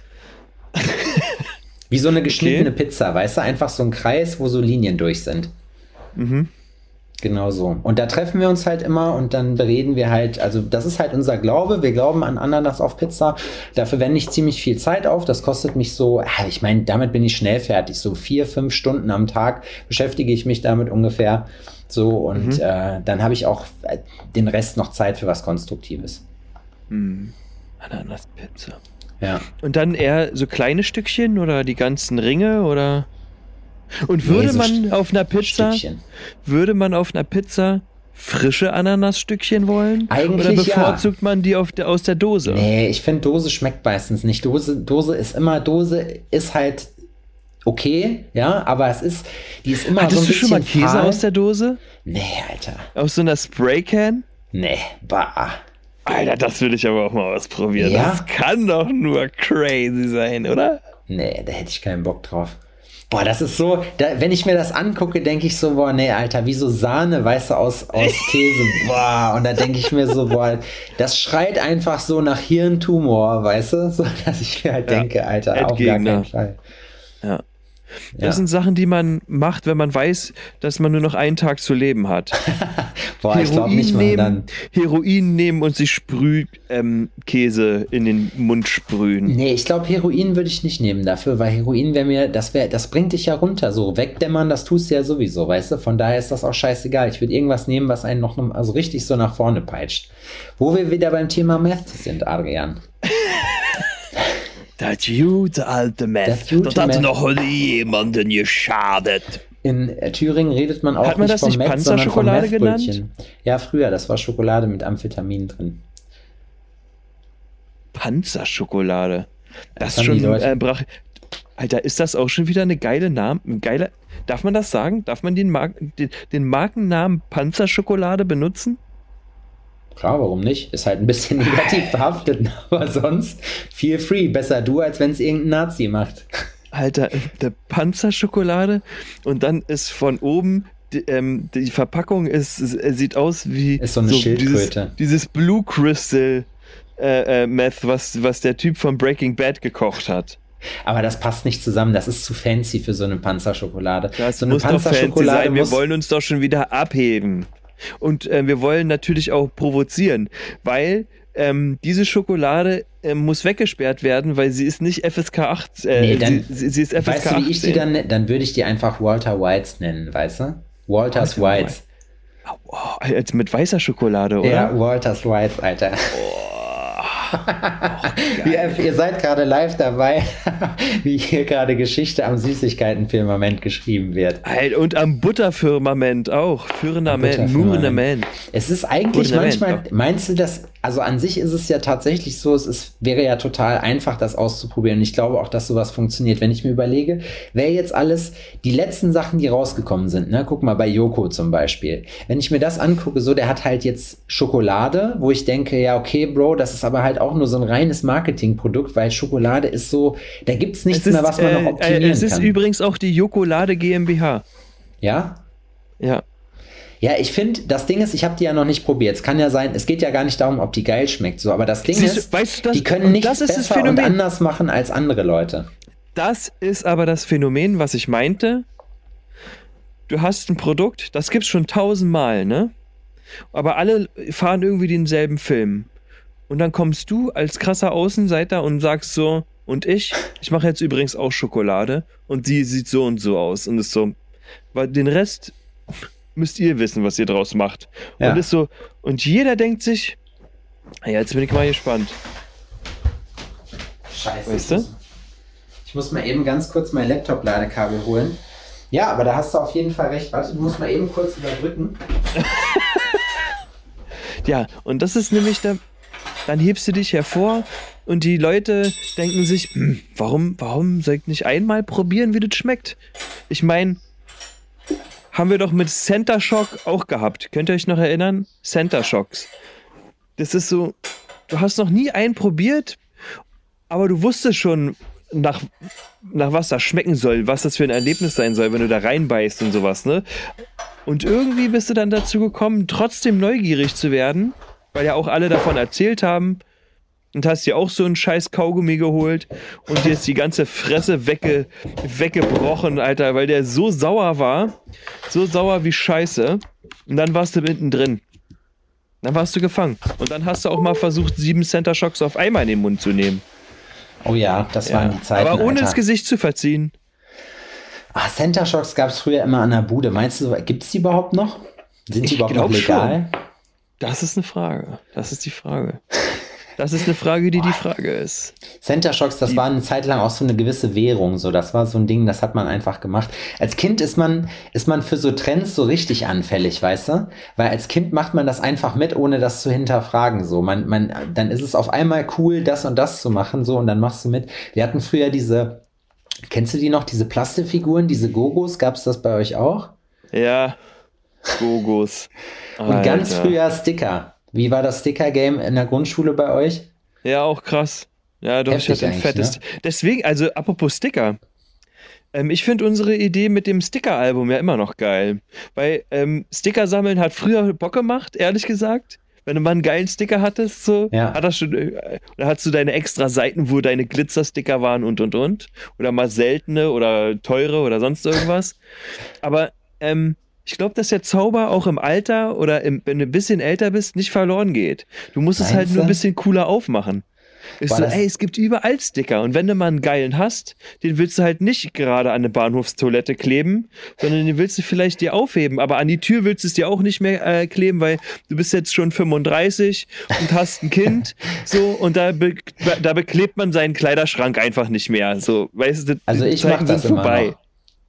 Wie so eine geschnittene
Okay.
Pizza, weißt du? Einfach so ein Kreis, wo so Linien durch sind.
Mhm.
Genau so. Und da treffen wir uns halt immer und dann bereden wir halt, also das ist halt unser Glaube, wir glauben an Ananas auf Pizza. Dafür wende ich ziemlich viel Zeit auf. Das kostet mich so, ah, ich meine, damit bin ich schnell fertig. So vier, fünf Stunden am Tag beschäftige ich mich damit ungefähr. So und
Mhm.
äh, dann habe ich auch äh, den Rest noch Zeit für was Konstruktives.
Hm. Ananas-Pizza.
Ja.
Und dann eher so kleine Stückchen oder die ganzen Ringe oder? Und würde
Nee, so
man
St-
auf einer Pizza,
Stückchen.
würde man auf einer Pizza frische Ananasstückchen wollen?
Eigentlich
oder
ja.
bevorzugt man die auf der, aus der Dose?
Nee, ich finde, Dose schmeckt meistens nicht. Dose, Dose ist immer, Dose ist halt okay, ja, aber es ist, die ist immer
Hattest
so ein
du schon mal
bisschen
Käse
fahl.
aus der Dose?
Nee, Alter.
Aus so einer Spraycan?
Nee, bah.
Alter, das will ich aber auch mal ausprobieren.
Ja?
Das kann doch nur crazy sein, oder?
Nee, da hätte ich keinen Bock drauf. Boah, das ist so, da, wenn ich mir das angucke, denke ich so, boah, nee, Alter, wie so Sahne, weißt du, aus, aus Käse, boah, und da denke ich mir so, boah, das schreit einfach so nach Hirntumor, weißt du, so, dass ich mir halt
Ja,
denke, Alter, auf gar
Endgegner.
keinen Fall.
Ja. Das
Ja.
sind Sachen, die man macht, wenn man weiß, dass man nur noch einen Tag zu leben hat.
Boah, ich glaube nicht mal
nehmen,
dann.
Heroin nehmen und sich Sprühkäse ähm, Käse in den Mund sprühen.
Nee, ich glaube, Heroin würde ich nicht nehmen dafür, weil Heroin wäre mir, das wäre, das bringt dich ja runter, so wegdämmern, das tust du ja sowieso, weißt du, von daher ist das auch scheißegal. Ich würde irgendwas nehmen, was einen noch, also richtig so nach vorne peitscht. Wo wir wieder beim Thema Meth sind, Adrian.
Das gute alte Meth.
Das gute
Das hat
Meth.
noch nie jemanden geschadet.
In äh, Thüringen redet man auch
Hat man
nicht
das
vom
nicht
Meth, sondern vom
Panzerschokolade genannt?
Methbrötchen. Ja, früher, das war Schokolade mit Amphetamin drin.
Panzerschokolade. Das,
Das haben
schon
die Leute.
äh, brach. Alter, ist das auch schon wieder eine geile Name? Ein geiler. Darf man das sagen? Darf man den, Mar den, den Markennamen Panzerschokolade benutzen?
Klar, warum nicht? Ist halt ein bisschen negativ behaftet, aber sonst feel free. Besser du, als wenn es irgendein Nazi macht.
Alter, der Panzerschokolade und dann ist von oben die, ähm, die Verpackung ist, äh, sieht aus wie
Ist so eine Schildkröte.
Dieses, dieses Blue Crystal äh, äh, Meth, was, was der Typ von Breaking Bad gekocht hat.
Aber das passt nicht zusammen. Das ist zu fancy für so eine Panzerschokolade.
Das
so eine
muss doch fancy
Panzerschokolade
sein. Wir
muss-
wollen uns doch schon wieder abheben. Und äh, wir wollen natürlich auch provozieren, weil ähm, diese Schokolade äh, muss weggesperrt werden, weil sie ist nicht F S K acht. Äh,
Nee, dann-
sie, sie, sie ist F S K
Weißt du, wie ich die
achtzehn.
dann, dann würde ich die einfach Walter Whites nennen, weißt du? Walters
Walter
Whites.
Oh, als mit weißer Schokolade, oder?
Ja, Walters Whites, Alter. ihr, ihr seid gerade live dabei, wie hier gerade Geschichte am Süßigkeitenfirmament geschrieben wird.
Halt, und am Butterfirmament auch. Firmament,
Butterfirmament.
Firmament.
Es ist eigentlich
Fundament,
manchmal, meinst du das, also an sich ist es ja tatsächlich so, es ist, wäre ja total einfach, das auszuprobieren. Und ich glaube auch, dass sowas funktioniert. Wenn ich mir überlege, wer jetzt alles, die letzten Sachen, die rausgekommen sind, ne, guck mal bei Joko zum Beispiel. Wenn ich mir das angucke, so, der hat halt jetzt Schokolade, wo ich denke, ja, okay, Bro, das ist aber halt auch nur so ein reines Marketingprodukt, weil Schokolade ist so, da gibt's nichts
Es ist,
mehr, was man
äh,
noch optimieren
äh, Es ist
kann.
übrigens auch die Jokolade GmbH.
Ja?
Ja.
Ja, ich finde, das Ding ist, ich habe die ja noch nicht probiert. Es kann ja sein, es geht ja gar nicht darum, ob die geil schmeckt, so, aber das Ding
Siehst du,
ist,
weißt du das-
die können
und
nichts
das ist das
besser und
Phänomen.
anders machen als andere Leute.
Das ist aber das Phänomen, was ich meinte. Du hast ein Produkt, das gibt's schon tausendmal, ne? Aber alle fahren irgendwie denselben Film. Und dann kommst du als krasser Außenseiter und sagst so, und ich, ich mache jetzt übrigens auch Schokolade und die sieht so und so aus. Und ist so, weil den Rest müsst ihr wissen, was ihr draus macht.
Ja.
Und ist so, und jeder denkt sich, ja, jetzt bin ich mal gespannt.
Scheiße.
Weißt du?
Ich muss mal eben ganz kurz mein Laptop-Ladekabel holen. Ja, aber da hast du auf jeden Fall recht. Warte, du musst mal eben kurz überbrücken.
Ja, und das ist nämlich da, dann hebst du dich hervor und die Leute denken sich, hm, warum, warum soll ich nicht einmal probieren, wie das schmeckt? Ich meine, haben wir doch mit Center Shock auch gehabt. Könnt ihr euch noch erinnern? Center Shocks. Das ist so, du hast noch nie einen probiert, aber du wusstest schon, nach, nach was das schmecken soll, was das für ein Erlebnis sein soll, wenn du da reinbeißt und sowas, ne? Und irgendwie bist du dann dazu gekommen, trotzdem neugierig zu werden, weil ja auch alle davon erzählt haben und hast dir auch so einen scheiß Kaugummi geholt und dir ist die ganze Fresse wegge, weggebrochen, Alter, weil der so sauer war, so sauer wie Scheiße und dann warst du mittendrin. Dann warst du gefangen. Und dann hast du auch mal versucht, sieben Center Shocks auf einmal in den Mund zu nehmen.
Oh ja, das waren die Zeiten,
aber ohne
Alter.
das Gesicht zu verziehen.
Ah, Center Shocks gab es früher immer an der Bude. Meinst du, gibt es die überhaupt noch? Sind die
Ich
überhaupt noch
glaub
legal?
Das ist eine Frage. Das ist die Frage. Das ist eine Frage, die die Frage ist.
Center Shocks, das war eine Zeit lang auch so eine gewisse Währung. So, das war so ein Ding, das hat man einfach gemacht. Als Kind ist man, ist man für so Trends so richtig anfällig, weißt du? Weil als Kind macht man das einfach mit, ohne das zu hinterfragen. So, man, man, dann ist es auf einmal cool, das und das zu machen, so, und dann machst du mit. Wir hatten früher diese, kennst du die noch, diese Plastikfiguren, diese Gogos? Gab es das bei euch auch?
Ja. Gogos.
Und ganz
Alter.
früher Sticker. Wie war das Sticker-Game in der Grundschule bei euch?
Ja, auch krass. Ja, doch, ich
Heftig
hatte ein
eigentlich,
fettes.
ne?
Deswegen, also apropos Sticker. Ähm, ich finde unsere Idee mit dem Sticker-Album ja immer noch geil. Weil ähm, Sticker sammeln hat früher Bock gemacht, ehrlich gesagt. Wenn du mal einen geilen Sticker hattest, so,
Ja.
hat das schon, äh, oder hast du deine extra Seiten, wo deine Glitzer-Sticker waren und und und. Oder mal seltene oder teure oder sonst irgendwas. Aber ähm, ich glaube, dass der Zauber auch im Alter oder im, wenn du ein bisschen älter bist, nicht verloren geht. Du musst es
Meinst
halt nur
du?
ein bisschen cooler aufmachen. Ist
Boah,
so,
das-
ey, es gibt überall Sticker. Und wenn du mal einen geilen hast, den willst du halt nicht gerade an eine Bahnhofstoilette kleben, sondern den willst du vielleicht dir aufheben. Aber an die Tür willst du es dir auch nicht mehr äh, kleben, weil du bist jetzt schon fünfunddreißig und hast ein Kind. So, und da, be da beklebt man seinen Kleiderschrank einfach nicht mehr. So, weißt du,
Also
die
ich mach
Zeiten
das
sind
immer
vorbei.
noch.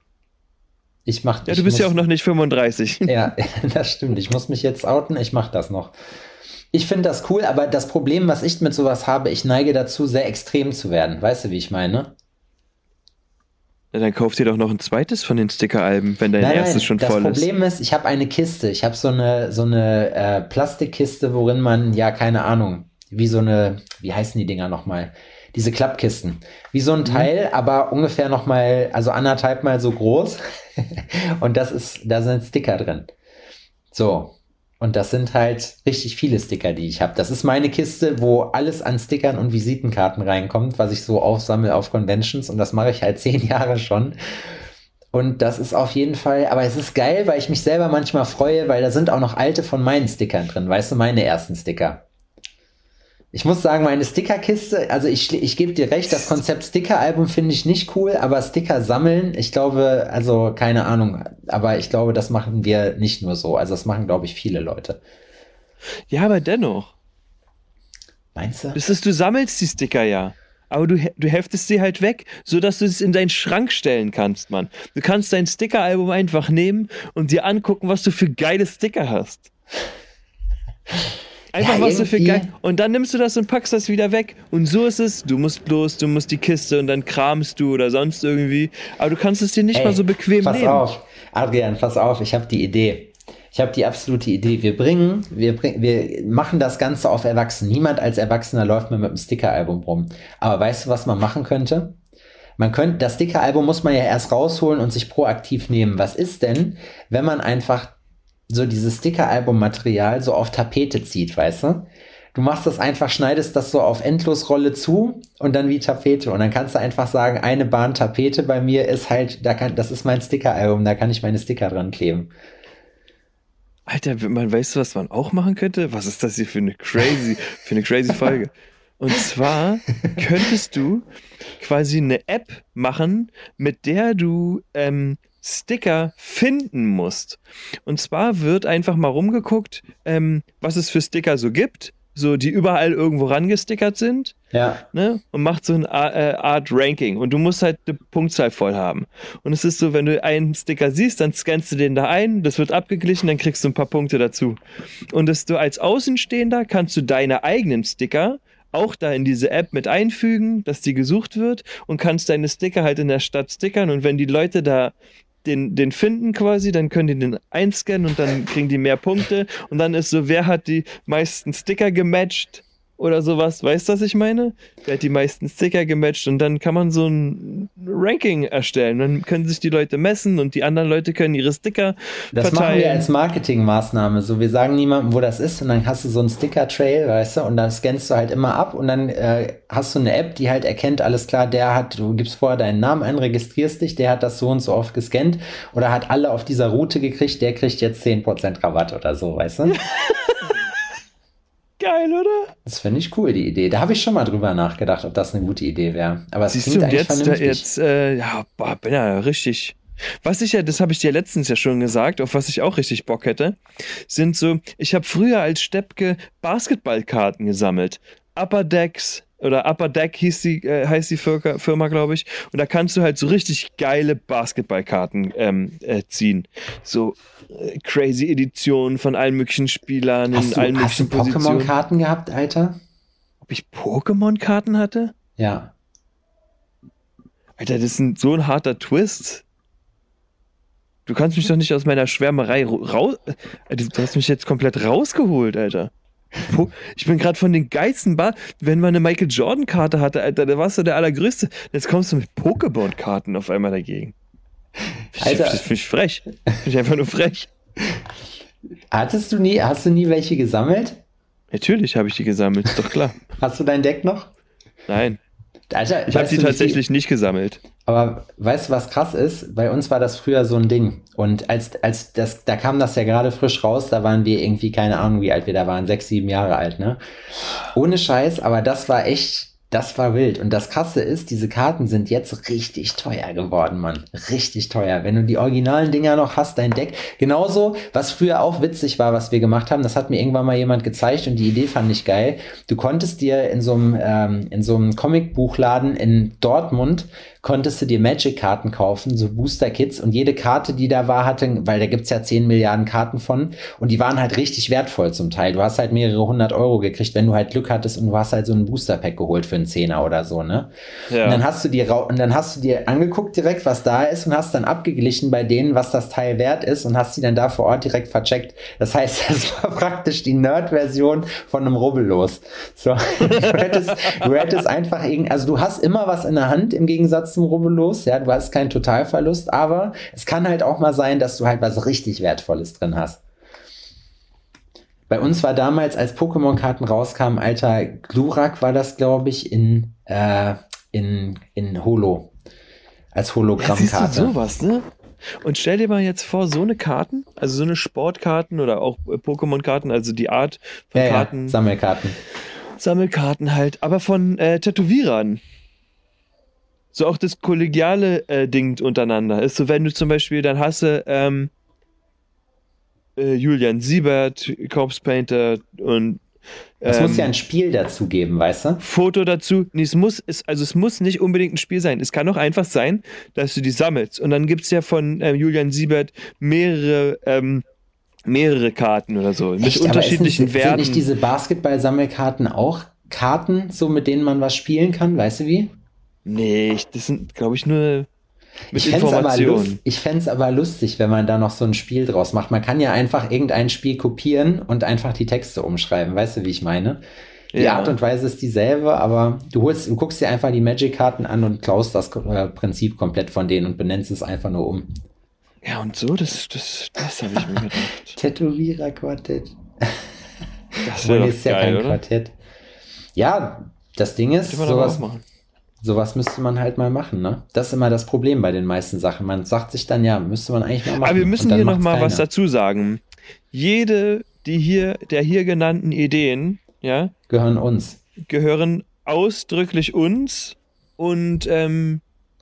Ich mach,
Ja,
ich
du bist ja
muss-
auch noch nicht fünfunddreißig.
Ja, das stimmt. Ich muss mich jetzt outen. Ich mache das noch. Ich finde das cool, aber das Problem, was ich mit sowas habe, ich neige dazu, sehr extrem zu werden. Weißt du, wie ich meine?
Ja, dann kauf dir doch noch ein zweites von den Sticker-Alben, wenn dein erstes schon
das
voll ist.
Problem ist, ich habe eine Kiste. Ich habe so eine, so eine äh, Plastikkiste, worin man, ja, keine Ahnung, wie so eine, wie heißen die Dinger nochmal? Diese Klappkisten. Wie so ein
Mhm.
Teil, aber ungefähr nochmal, also anderthalb Mal so groß. Und das ist, da sind Sticker drin. So. Und das sind halt richtig viele Sticker, die ich habe. Das ist meine Kiste, wo alles an Stickern und Visitenkarten reinkommt, was ich so aufsammle auf Conventions. Und das mache ich halt zehn Jahre schon. Und das ist auf jeden Fall, aber es ist geil, weil ich mich selber manchmal freue, weil da sind auch noch alte von meinen Stickern drin. Weißt du, meine ersten Sticker. Ich muss sagen, meine Stickerkiste, also ich, ich gebe dir recht, das Konzept Sticker-Album finde ich nicht cool, aber Sticker sammeln, ich glaube, also keine Ahnung, aber ich glaube, das machen wir nicht nur so. Also das machen, glaube ich, viele Leute.
Ja, aber dennoch.
Meinst du?
Das ist, du sammelst die Sticker ja. Aber du, du heftest sie halt weg, sodass du es in deinen Schrank stellen kannst, Mann. Du kannst dein Sticker-Album einfach nehmen und dir angucken, was du für geile Sticker hast. Einfach
ja,
was du für
irgendwie.
geil. Und dann nimmst du das und packst das wieder weg. Und so ist es. Du musst bloß, du musst die Kiste und dann kramst du oder sonst irgendwie. Aber du kannst es dir nicht
Ey,
mal so bequem
pass
nehmen.
Pass auf, Adrian, pass auf, ich habe die Idee. Ich habe die absolute Idee. Wir bringen, wir bringen, wir machen das Ganze auf Erwachsenen. Niemand als Erwachsener läuft mehr mit einem Sticker-Album rum. Aber weißt du, was man machen könnte? Man könnte, das Sticker-Album muss man ja erst rausholen und sich proaktiv nehmen. Was ist denn, wenn man einfach so dieses Sticker-Album-Material so auf Tapete zieht, weißt du? Du machst das einfach, schneidest das so auf Endlosrolle zu und dann wie Tapete. Und dann kannst du einfach sagen, eine Bahn Tapete bei mir ist halt, da kann, das ist mein Sticker-Album, da kann ich meine Sticker dran kleben.
Alter, man weißt du, was man auch machen könnte? Was ist das hier für eine crazy, für eine crazy Folge? Und zwar könntest du quasi eine App machen, mit der du ähm, Sticker finden musst. Und zwar wird einfach mal rumgeguckt, ähm, was es für Sticker so gibt, so die überall irgendwo rangestickert sind.
Ja.
Ne? Und macht so eine Art Ranking. Und du musst halt eine Punktzahl voll haben. Und es ist so, wenn du einen Sticker siehst, dann scannst du den da ein, das wird abgeglichen, dann kriegst du ein paar Punkte dazu. Und dass du als Außenstehender kannst du deine eigenen Sticker auch da in diese App mit einfügen, dass die gesucht wird und kannst deine Sticker halt in der Stadt stickern. Und wenn die Leute da Den, den finden quasi, dann können die den einscannen und dann kriegen die mehr Punkte und dann ist so, wer hat die meisten Sticker gematcht oder sowas, weißt du, was ich meine? Wer hat die meisten Sticker gematcht und dann kann man so ein Ranking erstellen, dann können sich die Leute messen und die anderen Leute können ihre Sticker
das
verteilen.
Machen wir als Marketingmaßnahme, so wir sagen niemandem, wo das ist und dann hast du so einen Sticker-Trail, weißt du, und dann scannst du halt immer ab und dann äh, hast du eine App, die halt erkennt, alles klar, der hat, du gibst vorher deinen Namen ein, registrierst dich, der hat das so und so oft gescannt oder hat alle auf dieser Route gekriegt, der kriegt jetzt zehn Prozent Rabatt oder so, weißt du?
Geil, oder?
Das finde ich cool, die Idee. Da habe ich schon mal drüber nachgedacht, ob das eine gute Idee wäre. Aber es
Siehst
klingt
du,
eigentlich
jetzt,
vernünftig.
jetzt äh, ja, boah, bin ja richtig. Was ich ja, das habe ich dir letztens ja schon gesagt, auf was ich auch richtig Bock hätte, sind so, ich habe früher als Steppke Basketballkarten gesammelt. Upper Decks oder Upper Deck hieß die, äh, heißt die Firma, Firma glaube ich. Und da kannst du halt so richtig geile Basketballkarten ähm, äh, ziehen. So äh, crazy Editionen von allen möglichen Spielern
Hast
in
du,
allen
hast du
möglichen Positionen.
Pokémon-Karten gehabt, Alter?
Ob ich Pokémon-Karten hatte?
Ja.
Alter, das ist ein, so ein harter Twist. Du kannst mich doch nicht aus meiner Schwärmerei raus... Du hast mich jetzt komplett rausgeholt, Alter. Ich bin gerade von den geilsten Bar... Wenn man eine Michael Jordan-Karte hatte, Alter, da warst du der Allergrößte. Jetzt kommst du mit Pokémon-Karten auf einmal dagegen.
Alter.
Das finde ich frech. Finde ich einfach nur frech.
Hattest du nie, hast du nie welche gesammelt?
Natürlich habe ich die gesammelt, ist doch klar.
Hast du dein Deck noch?
Nein.
Alter,
Ich habe
weißt
die
du, wie
tatsächlich
viel-
nicht gesammelt.
Aber weißt du, was krass ist? Bei uns war das früher so ein Ding. Und als, als das, da kam das ja gerade frisch raus, da waren wir irgendwie, keine Ahnung, wie alt wir da waren, sechs, sieben Jahre alt, ne? Ohne Scheiß, aber das war echt, das war wild. Und das Krasse ist, diese Karten sind jetzt richtig teuer geworden, Mann. Richtig teuer. Wenn du die originalen Dinger noch hast, dein Deck. Genauso, was früher auch witzig war, was wir gemacht haben, das hat mir irgendwann mal jemand gezeigt und die Idee fand ich geil. Du konntest dir in so einem, ähm, in so einem Comicbuchladen in Dortmund konntest du dir Magic-Karten kaufen, so Booster-Kits und jede Karte, die da war, hatte, weil da gibt's ja zehn Milliarden Karten von und die waren halt richtig wertvoll zum Teil. Du hast halt mehrere hundert Euro gekriegt, wenn du halt Glück hattest und du hast halt so ein Booster-Pack geholt für einen Zehner oder so, ne?
Ja.
Und dann hast du dir rau- und dann hast du dir angeguckt direkt, was da ist und hast dann abgeglichen bei denen, was das Teil wert ist und hast die dann da vor Ort direkt vercheckt. Das heißt, das war praktisch die Nerd-Version von einem Rubbellos. So, du hättest, du hättest einfach irgend, also du hast immer was in der Hand im Gegensatz zum Rubbellos, ja, du hast keinen Totalverlust, aber es kann halt auch mal sein, dass du halt was richtig Wertvolles drin hast. Bei uns war damals, als Pokémon-Karten rauskamen, Alter, Glurak war das, glaube ich, in, äh, in, in Holo. Als Hologrammkarte.
Ja, siehst du sowas, ne? Und stell dir mal jetzt vor, so eine Karten, also so eine Sportkarten oder auch äh, Pokémon-Karten, also die Art von
ja,
Karten.
Ja, Sammelkarten.
Sammelkarten halt, aber von äh, Tätowierern. So auch das kollegiale äh, Ding untereinander. Ist so, wenn du zum Beispiel, dann hast du ähm, äh, Julian Siebert, Corpse Painter und
Es
ähm,
muss ja ein Spiel dazu geben, weißt du?
Foto dazu. Nee, es muss, es, also es muss nicht unbedingt ein Spiel sein. Es kann auch einfach sein, dass du die sammelst. Und dann gibt es ja von ähm, Julian Siebert mehrere, ähm, mehrere Karten oder so. Mit
Echt?
unterschiedlichen
Aber ist nicht,
Werten.
Sind nicht diese Basketball-Sammelkarten auch Karten, so mit denen man was spielen kann? Weißt du wie?
Nee, ich, das sind, glaube ich, nur mit
Ich fände es aber,
Informationen.
lust, ich fänd's aber lustig, wenn man da noch so ein Spiel draus macht. Man kann ja einfach irgendein Spiel kopieren und einfach die Texte umschreiben. Weißt du, wie ich meine? Die
Ja.
Art und Weise ist dieselbe, aber du holst, du guckst dir einfach die Magic-Karten an und klaust das äh, Prinzip komplett von denen und benennst es einfach nur um.
Ja, und so, das, das, das habe ich mir gedacht.
Tätowierer-Quartett.
Das
Obwohl,
wäre
ist
doch
ja
geil,
kein
oder?
Quartett. Ja, das Ding ist,
Könnte man aber
sowas,
auch machen.
sowas müsste man halt mal machen, ne? Das ist immer das Problem bei den meisten Sachen. Man sagt sich dann, ja, müsste man eigentlich mal machen.
Aber wir müssen
Und dann
hier
macht's
nochmal was
keiner.
dazu sagen. Jede die hier, der hier genannten Ideen, ja,
Gehören uns.
gehören ausdrücklich uns und ähm,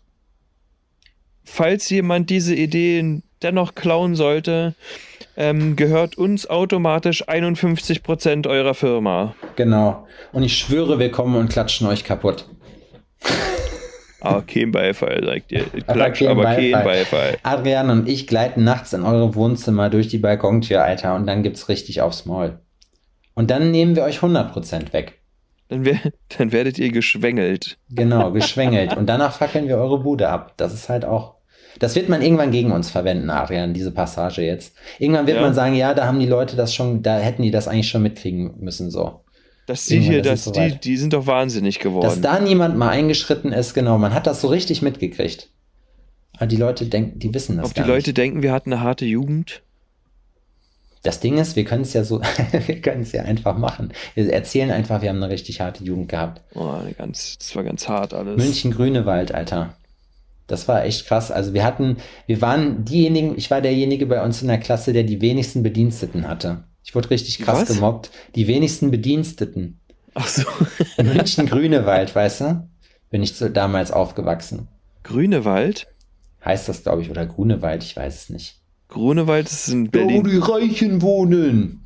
falls jemand diese Ideen dennoch klauen sollte, ähm, gehört uns automatisch einundfünfzig Prozent eurer Firma.
Genau. Und ich schwöre, wir kommen und klatschen euch kaputt.
Aber kein Beifall, sagt ihr.
Aber
Klatsch,
kein
aber kein
Beifall.
Beifall.
Adrian und ich gleiten nachts in eure Wohnzimmer durch die Balkontür, Alter, und dann gibt's richtig aufs Maul. Und dann nehmen wir euch hundert Prozent weg.
Dann, wär, dann werdet ihr geschwängelt.
Genau, geschwängelt. Und danach fackeln wir eure Bude ab. Das ist halt auch... Das wird man irgendwann gegen uns verwenden, Adrian, diese Passage jetzt. Irgendwann wird
Ja.
man sagen, ja, da haben die Leute das schon, da hätten die das eigentlich schon mitkriegen müssen, so.
Dass die
Irgendwann
hier,
ist es
dass die,
soweit.
die sind doch wahnsinnig
Dass
geworden.
da niemand mal eingeschritten ist, genau, man hat das so richtig mitgekriegt. Aber die Leute denken, die wissen das
Ob die
gar
Leute
nicht.
denken, wir hatten eine harte Jugend?
Das Ding ist, wir können es ja so, wir können es ja einfach machen. Wir erzählen einfach, wir haben eine richtig harte Jugend gehabt.
Oh, eine ganz, das war ganz hart alles.
München-Grünewald, Alter. Das war echt krass. Also wir hatten, wir waren diejenigen, ich war derjenige bei uns in der Klasse, der die wenigsten Bediensteten hatte. Ich wurde richtig krass
Was?
gemobbt. Die wenigsten Bediensteten.
Ach so.
In München-Grünewald, weißt du? Bin ich so damals aufgewachsen.
Grünewald?
Heißt das, glaube ich, oder Grunewald, ich weiß es nicht.
Grunewald ist in
Da, wo
Berlin.
die Reichen wohnen.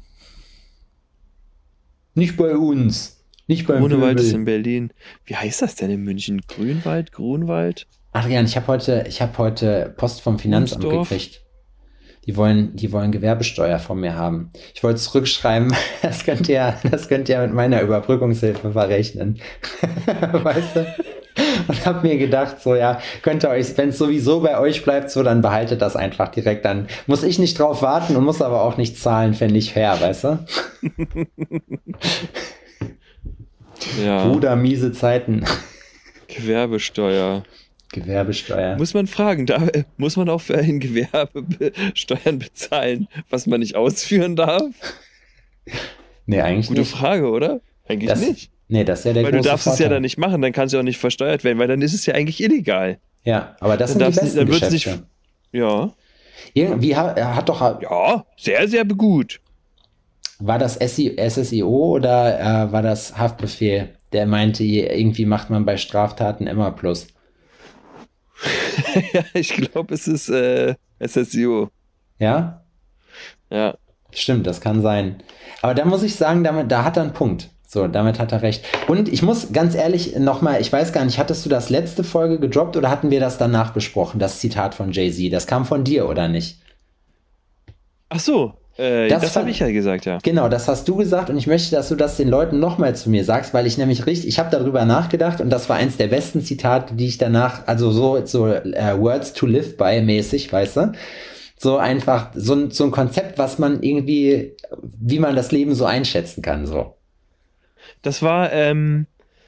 Nicht bei uns. Nicht beim
Grunewald ist
Pöbel.
in Berlin. Wie heißt das denn in München? Grünwald? Grunwald?
Adrian, ich habe heute, ich habe heute Post vom Finanzamt
Wunsdorf?
gekriegt. Die wollen, die wollen Gewerbesteuer von mir haben. Ich wollte zurückschreiben, das könnt ihr, das könnt ihr mit meiner Überbrückungshilfe verrechnen. Weißt du? Und hab mir gedacht, so ja, könnt ihr euch, wenn es sowieso bei euch bleibt, so, dann behaltet das einfach direkt. Dann muss ich nicht drauf warten und muss aber auch nicht zahlen, fände ich fair, weißt du?
Ja.
Bruder, miese Zeiten.
Gewerbesteuer.
Gewerbesteuer.
Muss man fragen, da, äh, muss man auch für ein Gewerbe be- Steuern bezahlen, was man nicht ausführen darf?
Nee, eigentlich
Gute
nicht.
Frage, oder? Eigentlich
Das,
nicht.
nee, das ist ja der
Weil du
große
darfst es
Vorteil.
ja dann nicht machen, dann kann es ja auch nicht versteuert werden, weil dann ist es ja eigentlich illegal.
Ja, aber das
Dann
sind die
darf's nicht-
besten
dann wird's nicht-
Geschäfte.
Ja.
Irgendwie hat, hat doch,
Ja, sehr, sehr gut.
war das S I S S I O oder äh, war das Haftbefehl, der meinte, irgendwie macht man bei Straftaten immer Plus.
Ja, ich glaube, es ist äh, S S I O.
Ja?
Ja.
Stimmt, das kann sein. Aber da muss ich sagen, damit, da hat er einen Punkt. So, damit hat er recht. Und ich muss ganz ehrlich nochmal, ich weiß gar nicht, hattest du das letzte Folge gedroppt oder hatten wir das danach besprochen, das Zitat von Jay-Z? Das kam von dir, oder nicht?
Ach so, äh,
Das
das,
fand-
habe ich ja gesagt, ja.
Genau, das hast du gesagt und ich möchte, dass du das den Leuten nochmal zu mir sagst, weil ich nämlich richtig, ich habe darüber nachgedacht und das war eins der besten Zitate, die ich danach, also so, so äh, Words to live by mäßig, weißt du? So einfach, so ein, so ein Konzept, was man irgendwie, wie man das Leben so einschätzen kann, so.
Das war, ähm,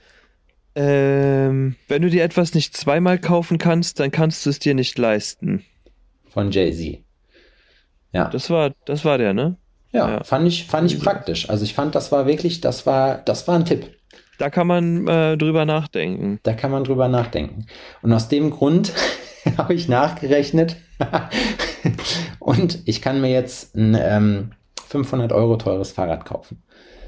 ähm, wenn du dir etwas nicht zweimal kaufen kannst, dann kannst du es dir nicht leisten.
Von Jay-Z. Ja.
Das war, das war der, ne?
Ja,
Ja.
fand ich, fand ich praktisch. Also ich fand, das war wirklich, das war, das war ein Tipp.
Da kann man äh, drüber nachdenken.
Da kann man drüber nachdenken. Und aus dem Grund habe ich nachgerechnet und ich kann mir jetzt ein ähm, fünfhundert Euro teures Fahrrad kaufen.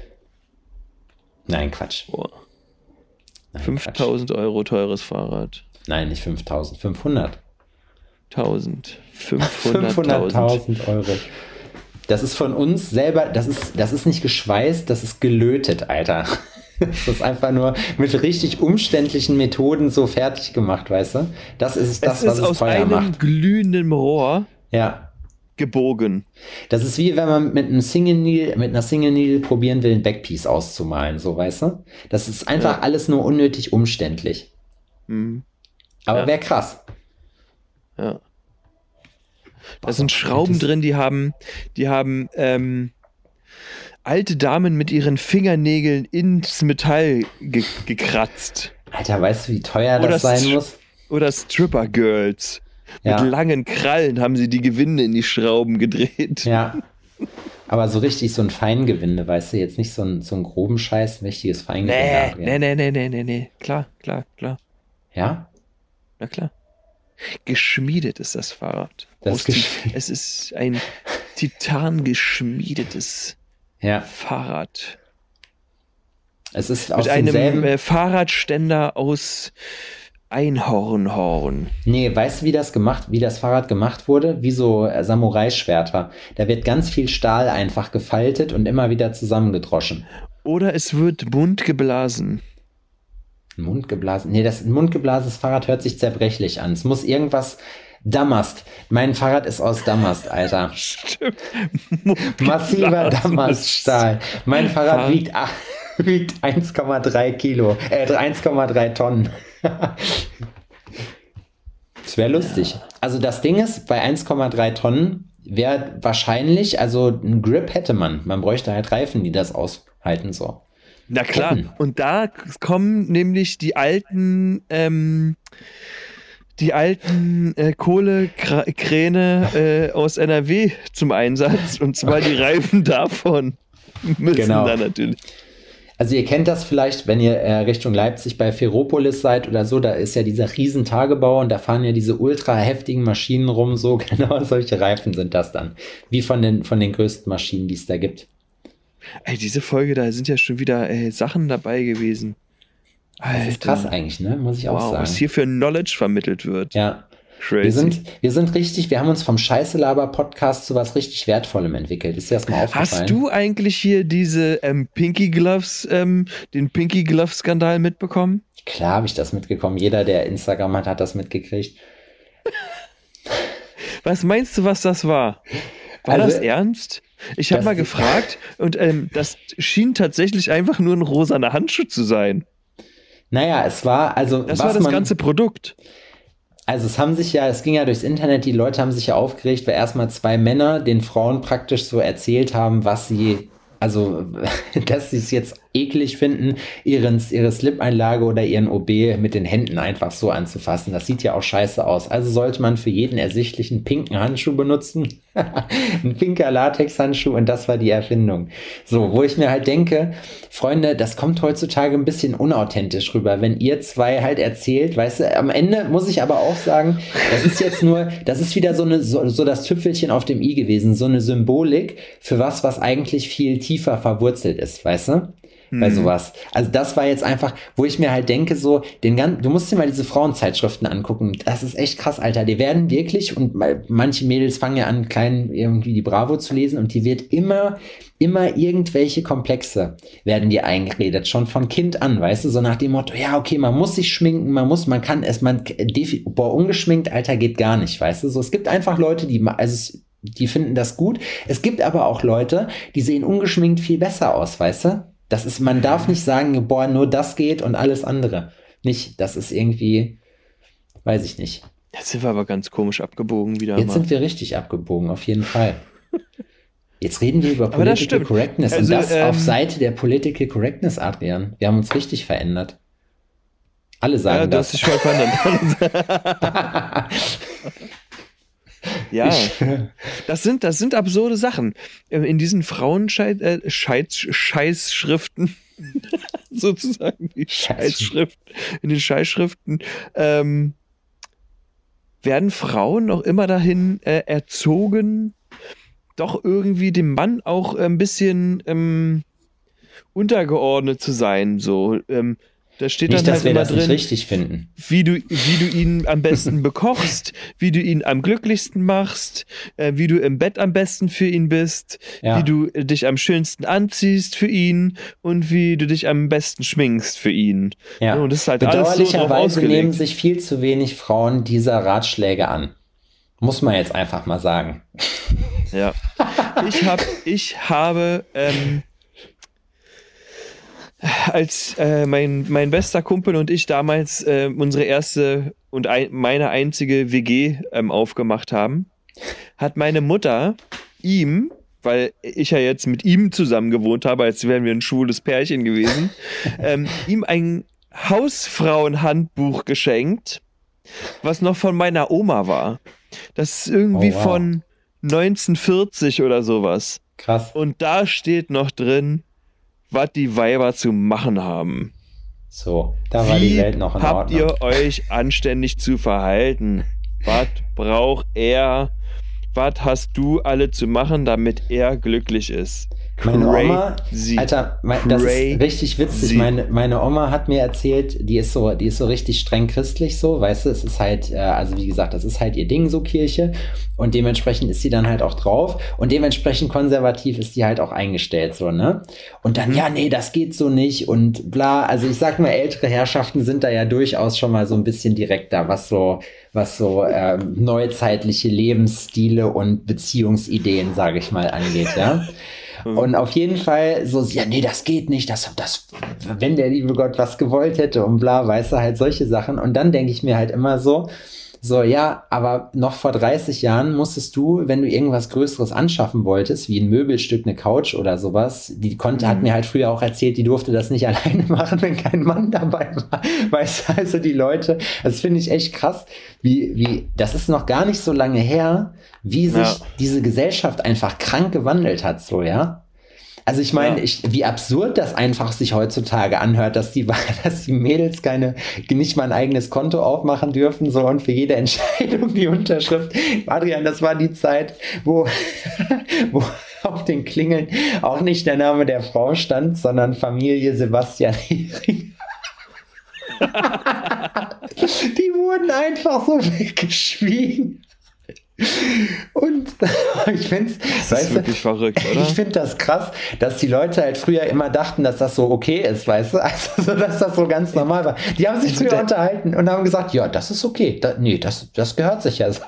Nein, Quatsch.
Boah.
Nein,
fünftausend Euro teures Fahrrad.
Quatsch. Nein, nicht fünftausend, fünfhundert.
tausend. fünfhunderttausend.
fünfhunderttausend Euro. Das ist von uns selber, das ist, das ist nicht geschweißt, das ist gelötet, Alter. Das ist einfach nur mit richtig umständlichen Methoden so fertig gemacht, weißt du? Das ist das,
es
was
ist
es
aus
teuer
einem
macht.
glühenden Rohr
Ja.
gebogen.
Das ist wie wenn man mit einem Single Needle, mit einer Single Needle probieren will, ein Backpiece auszumalen, so, weißt du? Das ist einfach
Ja.
alles nur unnötig umständlich.
Mhm.
Aber
Ja.
wäre krass.
Ja. Da
Was
sind
auch
Schrauben
Gutes.
drin, die haben, die haben ähm, alte Damen mit ihren Fingernägeln ins Metall ge gekratzt.
Alter, weißt du, wie teuer
Oder
das sein
Stri-
muss?
Oder Stripper-Girls.
Ja.
Mit langen Krallen haben sie die Gewinde in die Schrauben gedreht.
Ja. Aber so richtig so ein Feingewinde, weißt du, jetzt nicht so ein, so ein groben Scheiß, ein richtiges Feingewinde.
Nee,
Adrian.
nee, nee, nee, nee, nee, nee. Klar, klar, klar.
Ja?
Na klar. Geschmiedet ist das Fahrrad.
Das
Aus
ist
Ti-
geschmiedet.
es ist ein titangeschmiedetes
Ja.
Fahrrad.
Es ist aus
Mit einem
demselben...
äh, Fahrradständer aus Einhornhorn.
Nee, weißt du, wie das gemacht, wie das Fahrrad gemacht wurde? Wie so äh, Samurai-Schwerter. Da wird ganz viel Stahl einfach gefaltet und immer wieder zusammengedroschen.
Oder es wird bunt geblasen.
Ein mundgeblasen. Nee, das ein mundgeblasenes Fahrrad hört sich zerbrechlich an. Es muss irgendwas. Damast. Mein Fahrrad ist aus Damast, Alter.
Stimmt.
Massiver Damaststahl. Mein Fahrrad
Fahr-
wiegt, ah, wiegt eins Komma drei Kilo. Äh, eins Komma drei Tonnen. Das wäre lustig. Also das Ding ist, bei eins Komma drei Tonnen wäre wahrscheinlich, also ein Grip hätte man. Man bräuchte halt Reifen, die das aushalten so.
Na klar.
Ketten.
Und da kommen nämlich die alten, ähm, die alten äh, Kohlekräne äh, aus N R W zum Einsatz. Und zwar die Reifen davon müssen
Genau.
da natürlich.
Also ihr kennt das vielleicht, wenn ihr äh, Richtung Leipzig bei Ferropolis seid oder so, da ist ja dieser riesen Tagebau und da fahren ja diese ultra heftigen Maschinen rum, so genau solche Reifen sind das dann. Wie von den, von den größten Maschinen, die es da gibt.
Ey, diese Folge, da sind ja schon wieder ey, Sachen dabei gewesen. Alter.
Das ist krass eigentlich, ne? Muss ich auch
Wow,
sagen.
was hier für Knowledge vermittelt wird.
Ja.
Crazy.
Wir sind, wir sind richtig, wir haben uns vom Scheiße-Laber-Podcast zu was richtig Wertvollem entwickelt. Ist dir das mal aufgefallen?
Hast du eigentlich hier diese ähm, Pinky Gloves, ähm, den Pinky Glove-Skandal mitbekommen?
Klar habe ich das mitgekommen. Jeder, der Instagram hat, hat das mitgekriegt.
Was meinst du, was das war? War
Also,
das ernst? Ich habe
das-
mal gefragt und ähm, das schien tatsächlich einfach nur ein rosaner Handschuh zu sein.
Naja, es war, also
Das
was
war das
man,
ganze Produkt.
Also es haben sich ja, es ging ja durchs Internet, die Leute haben sich ja aufgeregt, weil erstmal zwei Männer den Frauen praktisch so erzählt haben, was sie, also dass sie es jetzt eklig finden, ihren, ihre Slip-Einlage oder ihren O B mit den Händen einfach so anzufassen. Das sieht ja auch scheiße aus. Also sollte man für jeden ersichtlichen pinken Handschuh benutzen. Ein pinker Latex-Handschuh und das war die Erfindung. So, wo ich mir halt denke, Freunde, das kommt heutzutage ein bisschen unauthentisch rüber, wenn ihr zwei halt erzählt, weißt du, am Ende muss ich aber auch sagen, das ist jetzt nur, das ist wieder so eine, so, so das Tüpfelchen auf dem i gewesen, so eine Symbolik für was, was eigentlich viel tiefer verwurzelt ist, weißt du? Bei sowas. Also das war jetzt einfach, wo ich mir halt denke, so, den ganzen, du musst dir mal diese Frauenzeitschriften angucken. Das ist echt krass, Alter. Die werden wirklich, und manche Mädels fangen ja an, klein irgendwie die Bravo zu lesen und die wird immer, immer irgendwelche Komplexe werden dir eingeredet, schon von Kind an, weißt du, so nach dem Motto, ja, okay, man muss sich schminken, man muss, man kann es, man, boah, ungeschminkt, Alter, geht gar nicht, weißt du, so, es gibt einfach Leute, die, also, die finden das gut. Es gibt aber auch Leute, die sehen ungeschminkt viel besser aus, weißt du? Das ist, man darf nicht sagen, boah, nur das geht und alles andere nicht. Das ist irgendwie, weiß ich nicht.
Jetzt sind wir aber ganz komisch abgebogen wieder.
Jetzt
mal.
sind wir richtig abgebogen, auf jeden Fall. Jetzt reden wir über
Aber das
Political
stimmt.
Correctness
Also,
und das
ähm,
auf Seite der Political Correctness, Adrian. Wir haben uns richtig verändert. Alle sagen
ja, du
das.
hast dich voll verändert. Ja, das sind, das sind absurde Sachen. In diesen Frauen-Scheißschriften, sozusagen die Scheißschriften, in den Scheißschriften, ähm, werden Frauen noch immer dahin äh, erzogen, doch irgendwie dem Mann auch ein bisschen ähm, untergeordnet zu sein. So, ähm, da steht
nicht,
dann
dass
halt
wir
immer
das
drin,
nicht richtig finden.
wie du, wie du ihn am besten bekochst, wie du ihn am glücklichsten machst, äh, wie du im Bett am besten für ihn bist,
Ja.
wie du äh, dich am schönsten anziehst für ihn und wie du dich am besten schminkst für ihn.
Ja.
Und das ist halt alles so drauf
Bedauerlicherweise
ausgelegt.
nehmen sich viel zu wenig Frauen dieser Ratschläge an. Muss man jetzt einfach mal sagen.
Ja. Ich, hab, ich habe ähm, als äh, mein, mein bester Kumpel und ich damals äh, unsere erste und ein, meine einzige W G ähm, aufgemacht haben, hat meine Mutter ihm, weil ich ja jetzt mit ihm zusammen gewohnt habe, als wären wir ein schwules Pärchen gewesen, ähm, ihm ein Hausfrauenhandbuch geschenkt, was noch von meiner Oma war. Das ist irgendwie
Oh, wow.
von neunzehnhundertvierzig oder sowas.
Krass.
Und da steht noch drin, was die Weiber zu machen haben.
So, da war
Wie
die Welt noch in
habt
Ordnung.
ihr euch anständig zu verhalten? Was braucht er? Was hast du alle zu machen, damit er glücklich ist?
Meine Oma,
Crazy.
Alter, mein, das ist
Crazy.
richtig witzig. Meine, meine Oma hat mir erzählt, die ist so, die ist so richtig streng christlich so, weißt du, es ist halt, äh, also wie gesagt, das ist halt ihr Ding, so Kirche. Und dementsprechend ist sie dann halt auch drauf. Und dementsprechend konservativ ist die halt auch eingestellt, so, ne? Und dann,
Mhm.
ja, nee, das geht so nicht und bla. Also ich sag mal, ältere Herrschaften sind da ja durchaus schon mal so ein bisschen direkter, was so, was so ähm, neuzeitliche Lebensstile und Beziehungsideen, sage ich mal, angeht, ja. Und auf jeden Fall so, ja, nee, das geht nicht, das, das, wenn der liebe Gott was gewollt hätte und bla, weißt du, halt solche Sachen. Und dann denke ich mir halt immer so, so, ja, aber noch vor dreißig Jahren musstest du, wenn du irgendwas Größeres anschaffen wolltest, wie ein Möbelstück, eine Couch oder sowas, die konnte,
Mhm.
hat mir halt früher auch erzählt, die durfte das nicht alleine machen, wenn kein Mann dabei war. Weißt du, also die Leute, das finde ich echt krass, wie, wie, das ist noch gar nicht so lange her, wie sich
Ja.
diese Gesellschaft einfach krank gewandelt hat, so, ja. Also ich meine,
Ja.
ich, wie absurd das einfach sich heutzutage anhört, dass die, dass die Mädels keine, nicht mal ein eigenes Konto aufmachen dürfen, so, und für jede Entscheidung die Unterschrift. Adrian, das war die Zeit, wo, wo auf den Klingeln auch nicht der Name der Frau stand, sondern Familie Sebastian Hering. Die wurden einfach so weggeschwiegen. Und ich finde es,
Das ist wirklich verrückt, oder?
ich finde das krass, dass die Leute halt früher immer dachten, dass das so okay ist, weißt du? Also, so, dass das so ganz normal war. Die haben sich
Also
früher
der-
unterhalten und haben gesagt, ja, das ist okay. Da, nee, das, das gehört sich ja so.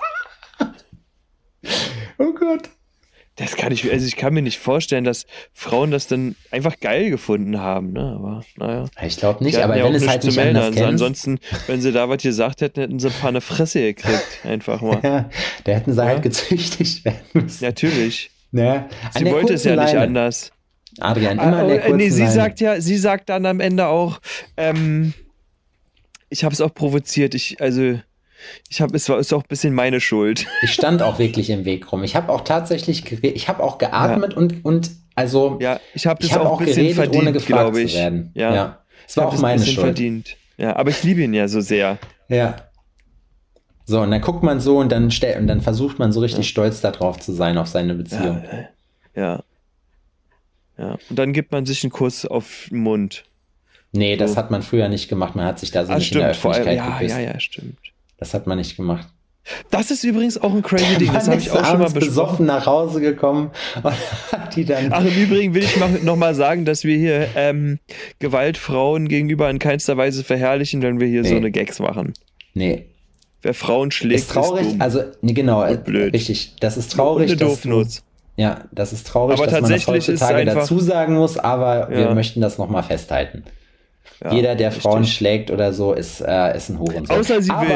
Oh Gott.
Das kann ich, also ich kann mir nicht vorstellen, dass Frauen das dann einfach geil gefunden haben, ne? Aber naja.
Ich glaube nicht,
Die hatten
aber
ja
wenn
auch
es
nichts
halt
zu
nicht
melden.
anders
Also
kennst,
ansonsten, wenn sie da was gesagt hätten, hätten sie ein paar eine Fresse gekriegt. Einfach mal.
ja, da hätten sie
Ja.
halt gezüchtigt werden müssen.
Natürlich.
Ne? An
Sie
der
wollte es
kurzen
ja nicht
Leine.
anders.
Adrian, immer
Ah,
an der
oh,
kurzen
nee, sie
Leine.
sagt ja, sie sagt dann am Ende auch, ähm, ich habe es auch provoziert. Ich, also, ich habe, es war ist auch ein bisschen meine Schuld.
Ich stand auch wirklich im Weg rum. Ich habe auch tatsächlich, gere- ich habe auch geatmet und, und also
Ja, ich habe das
ich habe
auch
auch
ein bisschen
geredet, ohne
verdient,
gefragt
glaube ich.
zu werden.
Ja.
Ja. Es
Ich
war
hab
auch
das ein
meine
bisschen
Schuld.
verdient. Ja, aber ich liebe ihn ja so sehr.
Ja. So, und dann guckt man so und dann, stell, und dann versucht man so richtig stolz darauf zu sein, auf seine Beziehung.
Ja, ja. Ja. Und dann gibt man sich einen Kuss auf den Mund.
Nee, das
So.
hat man früher nicht gemacht. Man hat sich da so
Ah,
nicht in der
stimmt. Vor allem,
Öffentlichkeit
ja,
geküsst.
ja, ja, stimmt.
Das hat man nicht gemacht.
Das ist übrigens auch ein crazy Ding. Das
Man
habe ich
ist
auch schon mal
abends
besprochen.
besoffen nach Hause gekommen und hat die dann...
Ach, im Übrigen will ich mal, noch mal sagen, dass wir hier ähm, Gewalt Frauen gegenüber in keinster Weise verherrlichen, wenn wir hier so
Nee.
eine Gags machen.
Nee,
Wer Frauen schlägt,
ist traurig.
ist dumm.
Also, nee, genau, äh,
blöd.
richtig. Das ist
Und
traurig,
eine
dass du,
Doofnuss.
ja, das ist traurig,
Aber
dass man das
tatsächlich ist
heutzutage
einfach-
dazu sagen muss, aber wir
Ja.
möchten das nochmal festhalten.
Ja,
Jeder, der
richtig.
Frauen schlägt oder so, ist, äh, ist ein Hurensohn.
Außer sie
aber,
will's.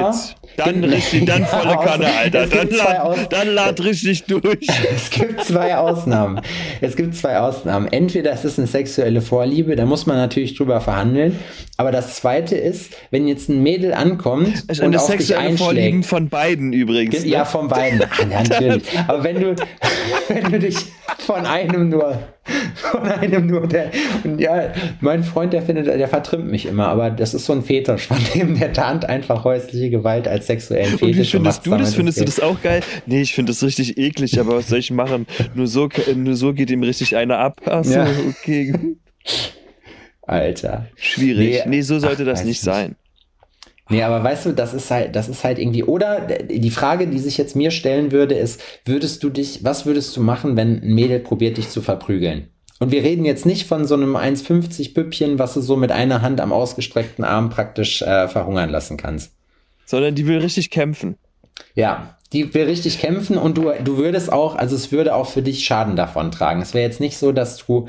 Dann richtig, dann volle Kanne, Alter.
Es gibt
Dann
zwei
lad,
Aus-
dann lad richtig durch.
Es gibt zwei Ausnahmen. Es gibt zwei Ausnahmen. Entweder es ist eine sexuelle Vorliebe, da muss man natürlich drüber verhandeln. Aber das Zweite ist, wenn jetzt ein Mädel ankommt
Es ist
und
eine
auf dich
sexuelle Vorlieben
einschlägt.
von beiden übrigens.
Ge- Ja, von beiden. Ah, ja, natürlich. Aber wenn du, wenn du dich von einem nur, von einem nur, der, und ja, mein Freund, der findet, der vertrimmt mich immer, aber das ist so ein Fetisch von dem, der tarnt einfach häusliche Gewalt als sexuellen Fetisch.
Und wie findest
macht's
du das?
damit
Findest du
okay.
das auch geil? Nee, ich finde das richtig eklig, aber was soll ich machen? Nur so, nur so geht ihm richtig einer ab. Achso,
Ja.
okay.
Alter.
Schwierig. Nee, so sollte
ach,
das
weiß
nicht sein.
Nee, aber weißt du, das ist halt, das ist halt irgendwie, oder die Frage, die sich jetzt mir stellen würde, ist, würdest du dich, was würdest du machen, wenn ein Mädel probiert, dich zu verprügeln? Und wir reden jetzt nicht von so einem eins fünfzig Püppchen, was du so mit einer Hand am ausgestreckten Arm praktisch äh, verhungern lassen kannst.
Sondern die will richtig kämpfen.
Ja, die will richtig kämpfen und du, du würdest auch, also es würde auch für dich Schaden davon tragen. Es wäre jetzt nicht so, dass du,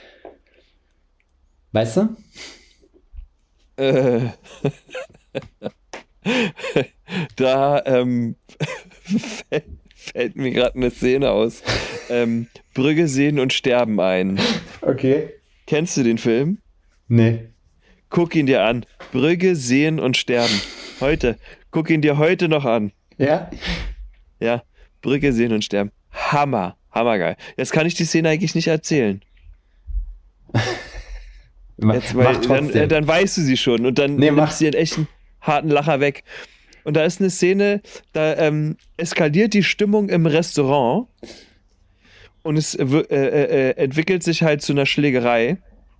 weißt du?
Äh, da ähm, fällt, fällt mir gerade eine Szene aus. Ähm, Brügge sehen und sterben ein.
Okay.
Kennst du den Film?
Nee.
Guck ihn dir an. Brügge sehen und sterben. Heute. Guck ihn dir heute noch an.
Ja?
Ja. Brügge sehen und sterben. Hammer. Hammergeil. Jetzt kann ich die Szene eigentlich nicht erzählen. Jetzt, weil,
Mach
dann,
trotzdem.
dann weißt du sie schon und dann
Nee, mach.
nimmst du einen echten harten Lacher weg. Und da ist eine Szene, da ähm, eskaliert die Stimmung im Restaurant und es äh, äh, äh, entwickelt sich halt zu einer Schlägerei.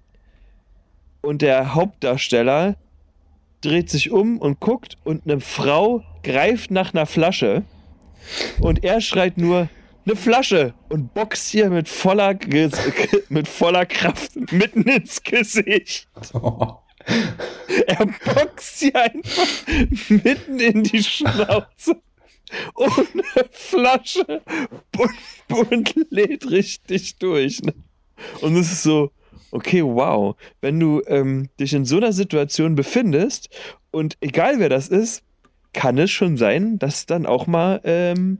Und der Hauptdarsteller dreht sich um und guckt und eine Frau greift nach einer Flasche und er schreit nur, eine Flasche und boxt hier mit voller, Ges- mit voller Kraft mitten ins Gesicht.
Oh.
Er boxt sie einfach mitten in die Schnauze ohne Flasche und, und lädt richtig durch. Ne? Und es ist so, okay, wow, wenn du ähm, dich in so einer Situation befindest und egal wer das ist, kann es schon sein, dass dann auch mal ähm,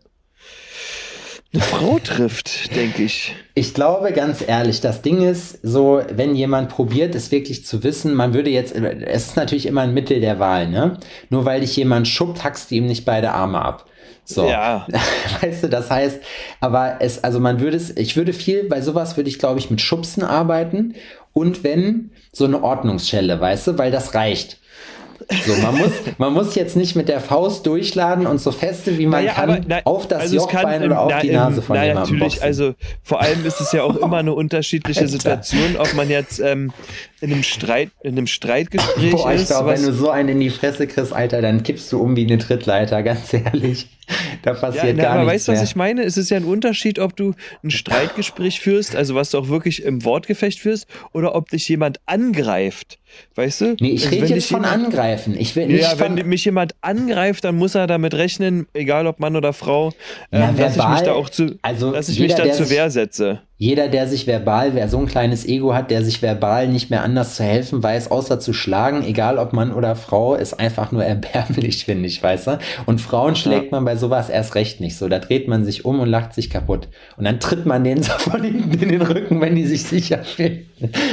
eine Frau trifft, denke ich.
Ich glaube, ganz ehrlich, das Ding ist so, wenn jemand probiert, es wirklich zu wissen, man würde jetzt, es ist natürlich immer ein Mittel der Wahl, ne? Nur weil dich jemand schubbt, hackst du ihm nicht beide Arme ab. So.
Ja.
Weißt du, das heißt, aber es, also man würde es, ich würde viel, bei sowas würde ich, glaube ich, mit Schubsen arbeiten und wenn, so eine Ordnungsschelle, weißt du, weil das reicht. So, man muss, man muss jetzt nicht mit der Faust durchladen und so feste wie man
Naja,
kann
aber, na,
auf das
also es kann,
Jochbein oder auf
na,
die Nase von
na,
jemandem
natürlich,
boxen.
also vor allem ist es ja auch immer eine unterschiedliche
Alter.
Situation, ob man jetzt ähm, in einem Streit, in einem Streitgespräch
Boah, ich
ist.
glaube,
was,
wenn du so einen in die Fresse kriegst, Alter, dann kippst du um wie eine Trittleiter, ganz ehrlich. Da
ja,
passiert
na,
gar
aber
nichts
weißt du, was
mehr.
ich meine? Es ist ja ein Unterschied, ob du ein Streitgespräch führst, also was du auch wirklich im Wortgefecht führst, oder ob dich jemand angreift. Weißt du?
Nee, ich
Also,
rede
wenn
jetzt
dich
von
jemand-
Angreifen. Ich will nicht
Ja,
von...
wenn mich jemand angreift, dann muss er damit rechnen, egal ob Mann oder Frau,
Na,
ähm, dass ich mich
verbal,
da auch zu,
also
dass ich
jeder,
mich da
der
zur
sich-
Wehr setze.
Jeder, der sich verbal, wer so ein kleines Ego hat, der sich verbal nicht mehr anders zu helfen weiß, außer zu schlagen, egal ob Mann oder Frau, ist einfach nur erbärmlich, finde ich, weißt du? Und Frauen schlägt man bei sowas erst recht nicht so. Da dreht man sich um und lacht sich kaputt. Und dann tritt man denen so von hinten in den Rücken, wenn die sich sicher fühlen.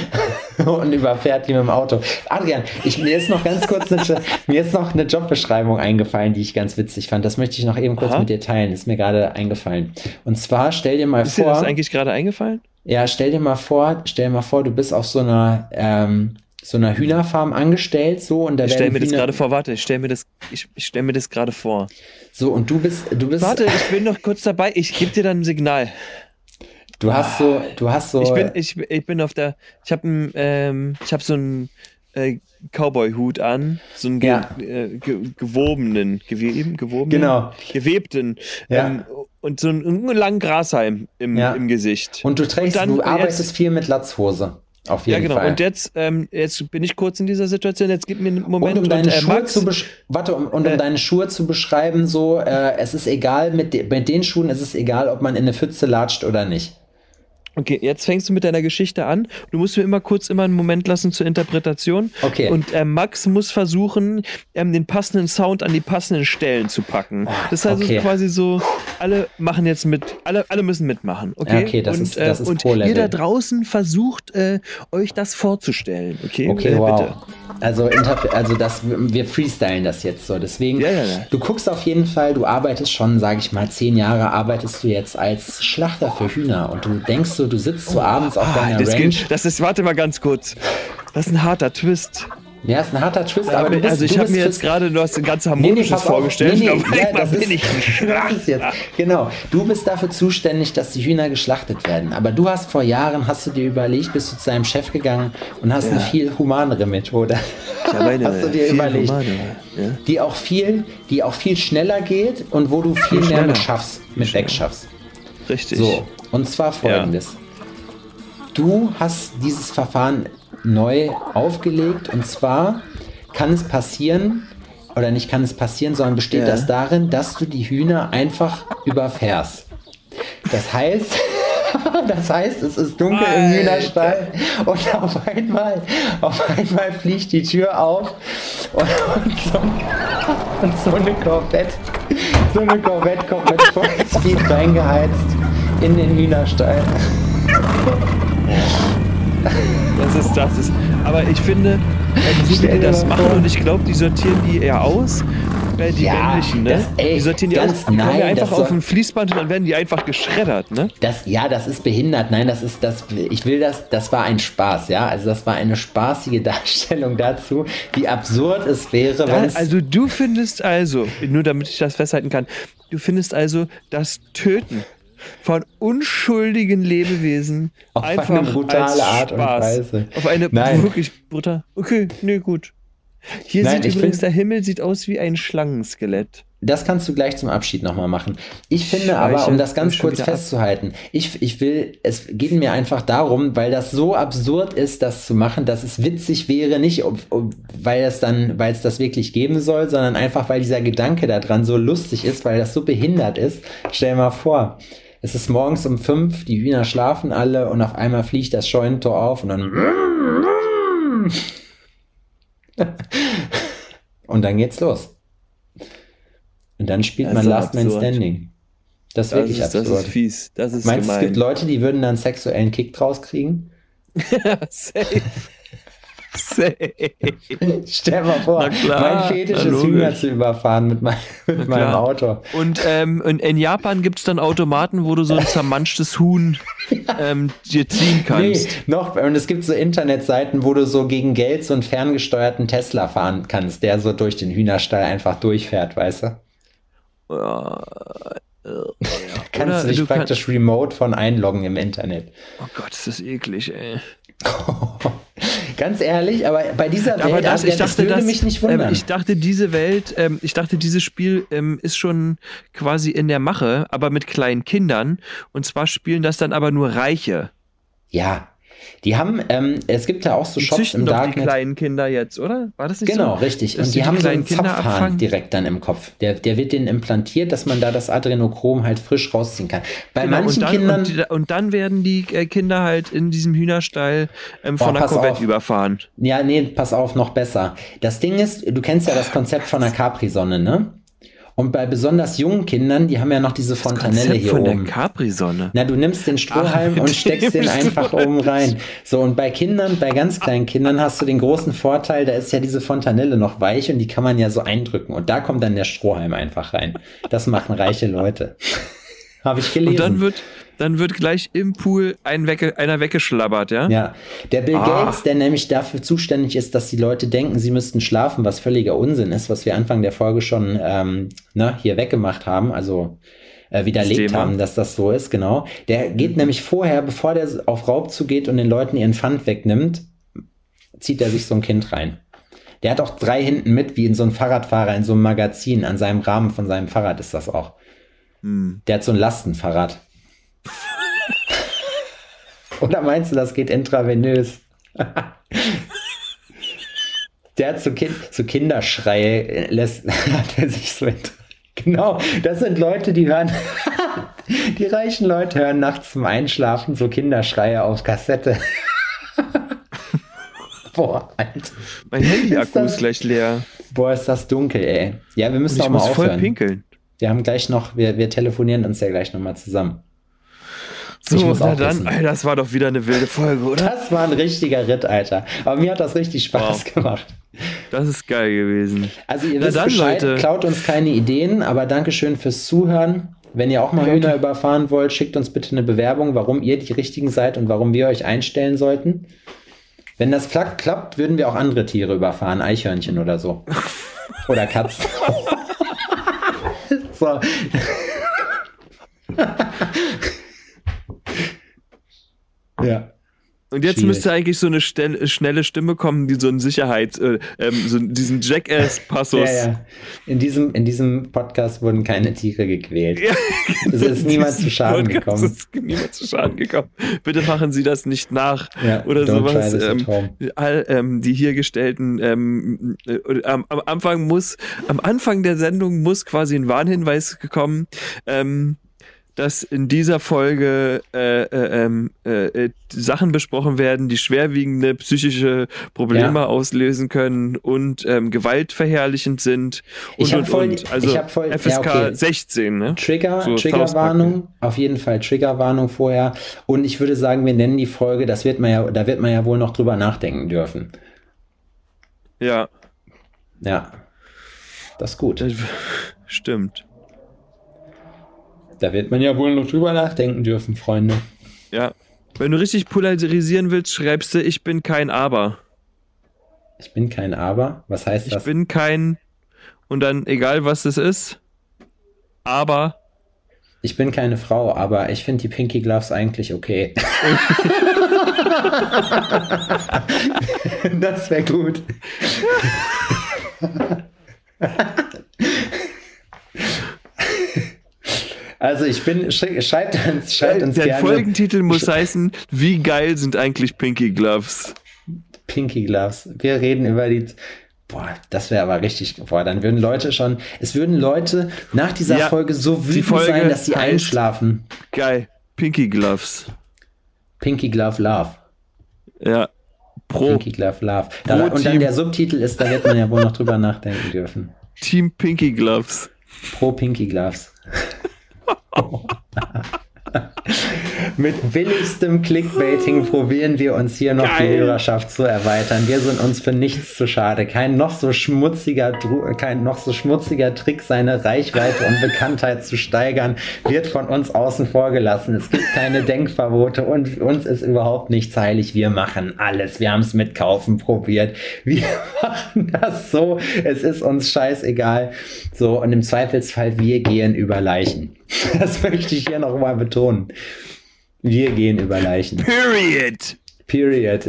Und überfährt die mit dem Auto. Adrian, ich, mir ist noch ganz kurz eine, mir ist noch eine Jobbeschreibung eingefallen, die ich ganz witzig fand. Das möchte ich noch eben kurz
Aha.
mit dir teilen. Ist mir gerade eingefallen. Und zwar, stell dir mal
Ist dir
vor...
das eigentlich gerade eingefallen?
Ja, stell dir mal vor, stell dir mal vor, du bist auf so einer, ähm, so einer Hühnerfarm angestellt, so, und da
Ich stelle
werden
mir das
Hühner-
gerade vor, warte, ich stelle mir das, ich, ich stell mir das gerade vor.
So, und du bist, du bist,
Warte, ich bin noch kurz dabei, ich gebe dir dann ein Signal.
du hast so, du hast so,
Ich bin, ich, ich bin auf der, ich habe ähm, ich habe so einen äh, Cowboy-Hut an, so einen ge,
Ja.
äh, ge, gewobenen, geweben, gewobenen,
Genau.
gewebten,
Ja.
ähm, und so einen, einen langen Grashalm im,
Ja.
im Gesicht.
und du trägst,
und dann-
du arbeitest
jetzt-
viel mit Latzhose. Auf jeden
Ja, genau.
Fall.
Und jetzt, ähm, jetzt bin ich kurz in dieser Situation. Jetzt gib mir einen Moment.
Und um deine
und, äh,
Schuhe
Max,
zu besch- warte, um, und um
äh,
deine Schuhe zu beschreiben, so, äh, es ist egal, mit, de mit den Schuhen ist es egal, ob man in eine Pfütze latscht oder nicht.
Okay, jetzt fängst du mit deiner Geschichte an. Du musst mir immer kurz immer einen Moment lassen zur Interpretation.
Okay.
Und äh, Max muss versuchen, ähm, den passenden Sound an die passenden Stellen zu packen. Das ist also
okay.
quasi so, alle machen jetzt mit, alle, alle müssen mitmachen. Okay,
okay das
und,
ist, das ist
äh, und
Pro-Level.
ihr da draußen versucht, äh, euch das vorzustellen. Okay,
Okay,
äh,
wow.
bitte.
Also, interpre- also das, wir freestylen das jetzt so. Deswegen,
Ja, ja, ja.
du guckst auf jeden Fall, du arbeitest schon, sage ich mal, zehn Jahre arbeitest du jetzt als Schlachter für Hühner und du denkst so, du sitzt so abends auf
Ah,
deiner
das,
Ranch.
geht, das ist, warte mal ganz kurz. Das ist ein harter Twist.
Ja, ist ein harter Twist, aber,
Aber
du bist,
also ich
du
habe
bist
mir jetzt
für-
gerade was ganz
Nee,
Harmonisches
nee, pass auf.
vorgestellt.
Nee, nee,
aber
ja,
einmal
das
bin
ist,
ich ein
das ist jetzt. Genau, du bist dafür zuständig, dass die Hühner geschlachtet werden. Aber du hast vor Jahren, hast du dir überlegt, bist du zu deinem Chef gegangen und hast
Ja.
eine viel humanere Methode.
Ich habe eine
Hast du dir
viel
überlegt.
Romane, ja.
Die auch viel, die auch viel schneller geht und wo du viel
Viel
mehr
schneller.
mit schaffst, mit
schneller.
wegschaffst.
Richtig.
So, und zwar folgendes. Du hast dieses Verfahren neu aufgelegt und zwar kann es passieren, oder nicht kann es passieren, sondern besteht
Ja.
das darin, dass du die Hühner einfach überfährst. Das heißt, das heißt, es ist dunkel im
Alter.
Hühnerstall und auf einmal, auf einmal fliegt die Tür auf und, und, so, und so eine Corvette, so eine Corvette kommt mit Vollspeed reingeheizt in den Hühnerstall.
Das ist, das ist. Aber ich finde, äh, so wie
Stell
die
dir
das
mal
machen,
vor.
und ich glaube, die sortieren die eher aus, äh, die
Ja,
männlichen, ne?
das- ey,
die sortieren die
ganz-
aus, die kommen
nein,
ja einfach
das
auf
soll-
ein Fließband und dann werden die einfach geschreddert, ne?
Das, ja, das ist behindert. Nein, das ist das. Ich will das. Das war ein Spaß, ja. Also das war eine spaßige Darstellung dazu, wie absurd es wäre,
Da,
wenn es.
also du findest also, nur damit ich das festhalten kann, du findest also das Töten von unschuldigen Lebewesen
Auf eine
einfach
brutale
als
Art und
Spaß.
Weise.
Auf eine
Nein.
wirklich brutal. Okay, nee, gut. Hier
Nein,
sieht
ich
übrigens,
find-
der Himmel sieht aus wie ein Schlangenskelett.
Das kannst du gleich zum Abschied nochmal machen. Ich finde aber,
Schweiche
um das ganz
mich schon
kurz
wieder ab.
festzuhalten, ich, ich will, es geht mir einfach darum, weil das so absurd ist, das zu machen, dass es witzig wäre, nicht ob, ob, weil es dann, weil es das wirklich geben soll, sondern einfach, weil dieser Gedanke daran so lustig ist, weil das so behindert ist. Stell dir mal vor, es ist morgens um fünf, die Hühner schlafen alle und auf einmal fliegt das Scheunentor auf und dann und dann geht's los. Und dann spielt
Das
man
ist
Last Man
absurd.
Standing. Das ist
Das
wirklich
ist, das
absurd.
ist fies. Das ist
Meinst du, es
gemein.
gibt Leute, die würden dann einen sexuellen Kick draus kriegen?
Safe. Safe.
Stell dir mal vor,
Na klar,
mein Fetisch
na
ist,
logisch.
Hühner zu überfahren mit, mein, mit
Na
meinem
klar.
Auto.
Und ähm, in, in Japan gibt es dann Automaten, wo du so ein zermanschtes Huhn ähm, dir ziehen kannst.
Nee, noch, und es gibt so Internetseiten, wo du so gegen Geld so einen ferngesteuerten Tesla fahren kannst, der so durch den Hühnerstall einfach durchfährt, weißt du?
Ja, äh, ja.
Kannst
Oder
du dich
du kann-
praktisch remote von einloggen im Internet.
Oh Gott, ist das eklig, ey.
Ganz ehrlich, aber bei dieser Welt,
Aber das, ich
Adrian,
dachte,
würde
das,
mich nicht
ähm,
wundern.
ich dachte, diese Welt, ähm, ich dachte, dieses Spiel ähm, ist schon quasi in der Mache, aber mit kleinen Kindern. Und zwar spielen das dann aber nur Reiche.
Ja, die haben, ähm, es gibt ja auch so
Die
Shops
züchten
im
doch die
Darknet.
kleinen Kinder jetzt, oder? War das nicht
Genau,
so?
richtig.
Dass
Und
die
die
die
haben so
kleinen
einen
Kinder
Zapfhahn
abfangen?
direkt dann im Kopf. Der, der wird denen implantiert, dass man da das Adrenochrom halt frisch rausziehen kann. Bei
Genau,
manchen
und dann,
Kindern...
Und, die, und dann werden die äh, Kinder halt in diesem Hühnerstall ähm, von
Oh,
einer
pass
Corvette
auf.
überfahren.
Ja, nee, pass auf, noch besser. Das Ding ist, du kennst ja das Konzept von der Capri-Sonne, ne? Und bei besonders jungen Kindern, die haben ja noch diese Fontanelle
Konzept
hier
von
oben.
der Capri-Sonne.
Na, du nimmst den Strohhalm
Ach,
und
mit
steckst
dem
den einfach
Strohhalm.
oben rein. So, und bei Kindern, bei ganz kleinen Kindern hast du den großen Vorteil, da ist ja diese Fontanelle noch weich und die kann man ja so eindrücken. Und da kommt dann der Strohhalm einfach rein. Das machen reiche Leute. Habe ich gelesen.
Und dann wird, dann wird gleich im Pool ein wegge, einer weggeschlabbert, ja?
Ja, der Bill
Ah.
Gates, der nämlich dafür zuständig ist, dass die Leute denken, sie müssten schlafen, was völliger Unsinn ist, was wir Anfang der Folge schon ähm, ne, hier weggemacht haben, also äh, widerlegt
Thema.
haben, dass das so ist, genau. Der geht nämlich vorher, bevor der auf Raubzug geht und den Leuten ihren Pfand wegnimmt, zieht er sich so ein Kind rein. Der hat auch drei hinten mit, wie in so ein Fahrradfahrer in so einem Magazin, an seinem Rahmen von seinem Fahrrad ist das auch.
Hm.
Der hat so ein Lastenfahrrad. Oder meinst du, das geht intravenös? Der hat so, kind, so Kinderschreie, äh, lässt, hat er sich so intra- Genau, das sind Leute, die hören, die reichen Leute hören nachts zum Einschlafen so Kinderschreie auf Kassette. Boah, Alter.
Mein Handy-Akku ist, ist gleich leer.
Boah, ist das dunkel, ey. Ja, wir müssen
Und ich
auch mal
muss
aufhören.
voll pinkeln.
Wir haben gleich noch, wir, wir telefonieren uns ja gleich nochmal zusammen.
So, na dann, ey, das war doch wieder eine wilde Folge, oder?
Das war ein richtiger Ritt, Alter. Aber mir hat das richtig Spaß wow. gemacht.
Das ist geil gewesen.
Also ihr
na
wisst
dann,
Bescheid,
Leute.
Klaut uns keine Ideen, aber Dankeschön fürs Zuhören. Wenn ihr auch mal
ja,
Hühner überfahren wollt, schickt uns bitte eine Bewerbung, warum ihr die Richtigen seid und warum wir euch einstellen sollten. Wenn das klappt, würden wir auch andere Tiere überfahren, Eichhörnchen oder so. Oder Katzen. So. Ja.
Und jetzt
Schwierig.
müsste eigentlich so eine Stelle, schnelle Stimme kommen, die so einen Sicherheit, äh, ähm, so diesen Jackass-Passus.
Ja, ja. In diesem, in diesem Podcast wurden keine Tiere gequält. Ja, es ist niemand zu Schaden Podcast gekommen. Es ist
niemand zu Schaden gekommen. Bitte machen Sie das nicht nach.
Ja,
oder sowas. Ähm,
at
all, ähm, die hier gestellten, ähm, äh, am, am Anfang muss, am Anfang der Sendung muss quasi ein Warnhinweis gekommen, ähm, dass in dieser Folge äh, äh, äh, äh, Sachen besprochen werden, die schwerwiegende psychische Probleme ja. auslösen können und ähm, gewaltverherrlichend sind und,
ich
und,
voll,
und. Also
ich voll,
F S K
ja, okay.
sechzehn, ne?
Trigger, so, Triggerwarnung, auf jeden Fall Triggerwarnung vorher. Und ich würde sagen, wir nennen die Folge, das wird man ja, da wird man ja wohl noch drüber nachdenken dürfen.
Ja.
Ja. Das ist gut.
Das stimmt.
Da wird man ja wohl noch drüber nachdenken dürfen, Freunde.
Ja. Wenn du richtig polarisieren willst, schreibst du, ich bin kein Aber.
Ich bin kein Aber? Was heißt
ich
das?
Ich bin kein... Und dann, egal was es ist, aber...
Ich bin keine Frau, aber ich finde die Pinky Gloves eigentlich okay. Das wäre gut. Also ich bin, schreibt uns, schreibt uns
Der
gerne.
Der Folgentitel muss heißen, wie geil sind eigentlich Pinky Gloves?
Pinky Gloves. Wir reden über die... Boah, das wäre aber richtig... Boah, dann würden Leute schon... Es würden Leute nach dieser ja, Folge so wütend die sein, dass sie einschlafen.
Geil. Pinky Gloves.
Pinky Glove Love.
Ja. Pro.
Pinky Glove Love. Da, und dann der Subtitel ist, da wird man ja wohl noch drüber nachdenken dürfen.
Team Pinky Gloves.
Pro Pinky Gloves. Mit billigstem Clickbaiting probieren wir uns hier noch Geil. Die Hörerschaft zu erweitern. Wir sind uns für nichts zu schade. Kein noch so schmutziger, kein noch so schmutziger Trick, seine Reichweite und Bekanntheit zu steigern, wird von uns außen vor gelassen. Es gibt keine Denkverbote und uns ist überhaupt nichts heilig. Wir machen alles. Wir haben es mit Kaufen probiert. Wir machen das so. Es ist uns scheißegal. So, und im Zweifelsfall, wir gehen über Leichen. Das möchte ich hier noch mal betonen. Wir gehen über Leichen.
Period.
Period.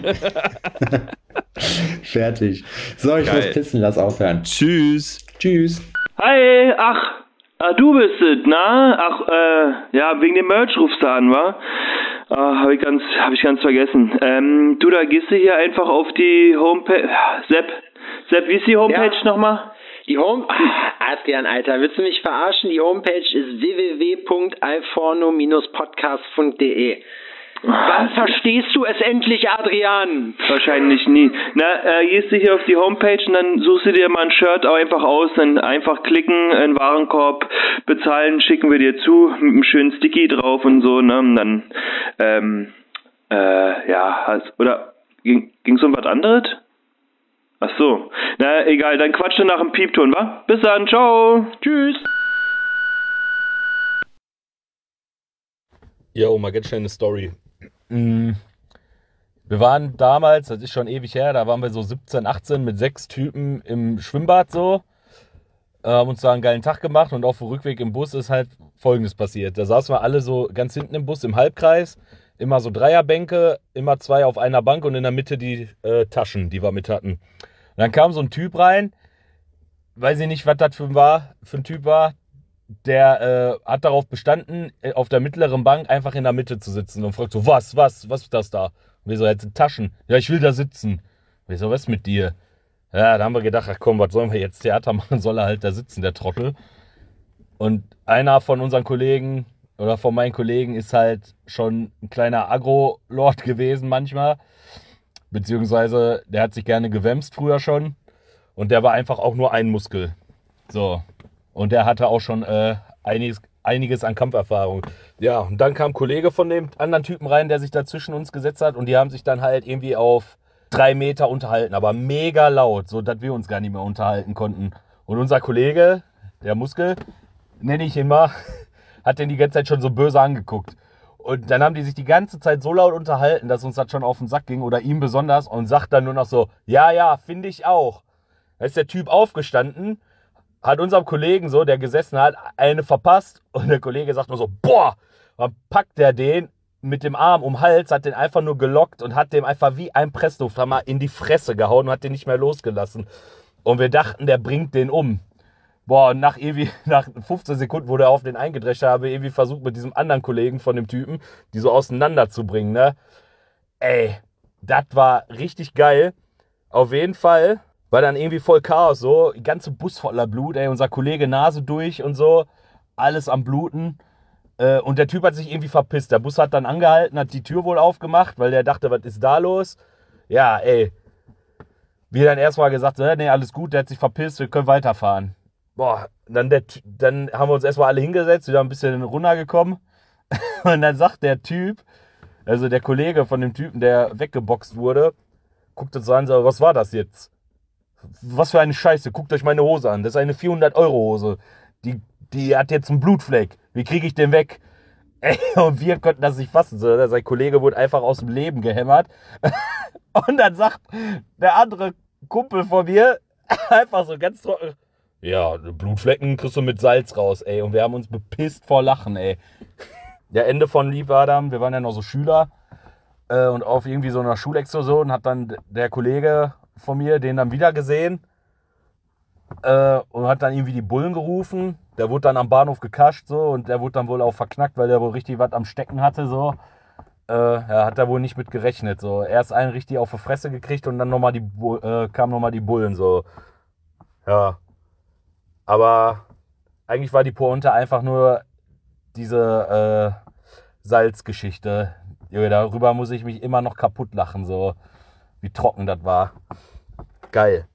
Fertig. So, ich Geil. muss pissen, lass aufhören.
Tschüss.
Tschüss.
Hi, ach, ah, du bist es, na? Ach, äh, ja, wegen dem Merch rufst du an, wa? Ah, hab ich ganz, hab ich ganz vergessen. Ähm, du, da gehst du hier einfach auf die Homepage. Sepp, Sepp, wie ist die Homepage ja. nochmal?
Die Home... Adrian, Alter, willst du mich verarschen? Die Homepage ist w w w punkt alforno Bindestrich podcast punkt d e. Wann verstehst du es endlich, Adrian?
Wahrscheinlich nie. Na, äh, gehst du hier auf die Homepage und dann suchst du dir mal ein Shirt auch einfach aus, dann einfach klicken, einen Warenkorb bezahlen, schicken wir dir zu, mit einem schönen Sticky drauf und so, ne? Und dann, ähm, äh, ja, hast, oder ging es um was anderes? Ach so. Na, egal, dann quatsch du nach dem Piepton, wa? Bis dann, ciao. Tschüss.
Jo, mal ganz schnell eine Story. Wir waren damals, das ist schon ewig her, da waren wir so siebzehn, achtzehn mit sechs Typen im Schwimmbad so. Haben uns da einen geilen Tag gemacht und auf dem Rückweg im Bus ist halt Folgendes passiert. Da saßen wir alle so ganz hinten im Bus im Halbkreis. Immer so Dreierbänke, immer zwei auf einer Bank und in der Mitte die äh, Taschen, die wir mit hatten. Und dann kam so ein Typ rein, weiß ich nicht, was das für ein, war, für ein Typ war, der äh, hat darauf bestanden, auf der mittleren Bank einfach in der Mitte zu sitzen und fragt so, was, was, was ist das da? Und wir so, jetzt sind Taschen. Ja, ich will da sitzen. Und wir so, was ist mit dir? Ja, da haben wir gedacht, ach komm, was sollen wir jetzt Theater machen? Soll er halt da sitzen, der Trottel. Und einer von unseren Kollegen oder von meinen Kollegen ist halt schon ein kleiner Agro-Lord gewesen manchmal. Beziehungsweise der hat sich gerne gewämst früher schon. Und der war einfach auch nur ein Muskel. So. Und der hatte auch schon äh, einiges, einiges an Kampferfahrung. Ja, und dann kam ein Kollege von dem anderen Typen rein, der sich da zwischen uns gesetzt hat. Und die haben sich dann halt irgendwie auf drei Meter unterhalten. Aber mega laut, so dass wir uns gar nicht mehr unterhalten konnten. Und unser Kollege, der Muskel, nenne ich ihn mal, hat den die ganze Zeit schon so böse angeguckt. Und dann haben die sich die ganze Zeit so laut unterhalten, dass uns das schon auf den Sack ging, oder ihm besonders, und sagt dann nur noch so, ja, ja, finde ich auch. Da ist der Typ aufgestanden, hat unserem Kollegen so, der gesessen hat, eine verpasst, und der Kollege sagt nur so, boah, dann packt der den mit dem Arm um den Hals, hat den einfach nur gelockt und hat dem einfach wie ein Presslufthammer in die Fresse gehauen und hat den nicht mehr losgelassen. Und wir dachten, der bringt den um. Boah, und nach irgendwie, nach fünfzehn Sekunden, wo der auf den eingedrescht habe, irgendwie versucht mit diesem anderen Kollegen von dem Typen, die so auseinanderzubringen, ne? Ey, das war richtig geil. Auf jeden Fall war dann irgendwie voll Chaos, so, die ganze Bus voller Blut, ey, unser Kollege Nase durch und so, alles am Bluten. Äh, und der Typ hat sich irgendwie verpisst. Der Bus hat dann angehalten, hat die Tür wohl aufgemacht, weil der dachte, was ist da los? Ja, ey. Wir dann erstmal gesagt, so, nee, alles gut, der hat sich verpisst, wir können weiterfahren. Boah, dann, der, dann haben wir uns erstmal alle hingesetzt, wieder ein bisschen runtergekommen. Und dann sagt der Typ, also der Kollege von dem Typen, der weggeboxt wurde, guckt uns an, so, was war das jetzt? Was für eine Scheiße, guckt euch meine Hose an. Das ist eine vierhundert Euro Hose. Die, die hat jetzt einen Blutfleck. Wie kriege ich den weg? Ey, und wir konnten das nicht fassen. So, sein Kollege wurde einfach aus dem Leben gehämmert. Und dann sagt der andere Kumpel von mir einfach so ganz trocken, ja, Blutflecken kriegst du mit Salz raus, ey. Und wir haben uns bepisst vor Lachen, ey. Der Ende von Lieb Adam, wir waren ja noch so Schüler. Äh, und auf irgendwie so einer Schulexkursion hat dann der Kollege von mir den dann wieder gesehen. Äh, und hat dann irgendwie die Bullen gerufen. Der wurde dann am Bahnhof gekascht, so. Und der wurde dann wohl auch verknackt, weil der wohl richtig was am Stecken hatte, so. Äh, ja, hat er wohl nicht mit gerechnet, so. Erst einen richtig auf die Fresse gekriegt und dann nochmal die, äh, kamen nochmal die Bullen, so. Ja. Aber eigentlich war die Pointe einfach nur diese äh, Salzgeschichte. Darüber muss ich mich immer noch kaputt lachen, so wie trocken das war. Geil.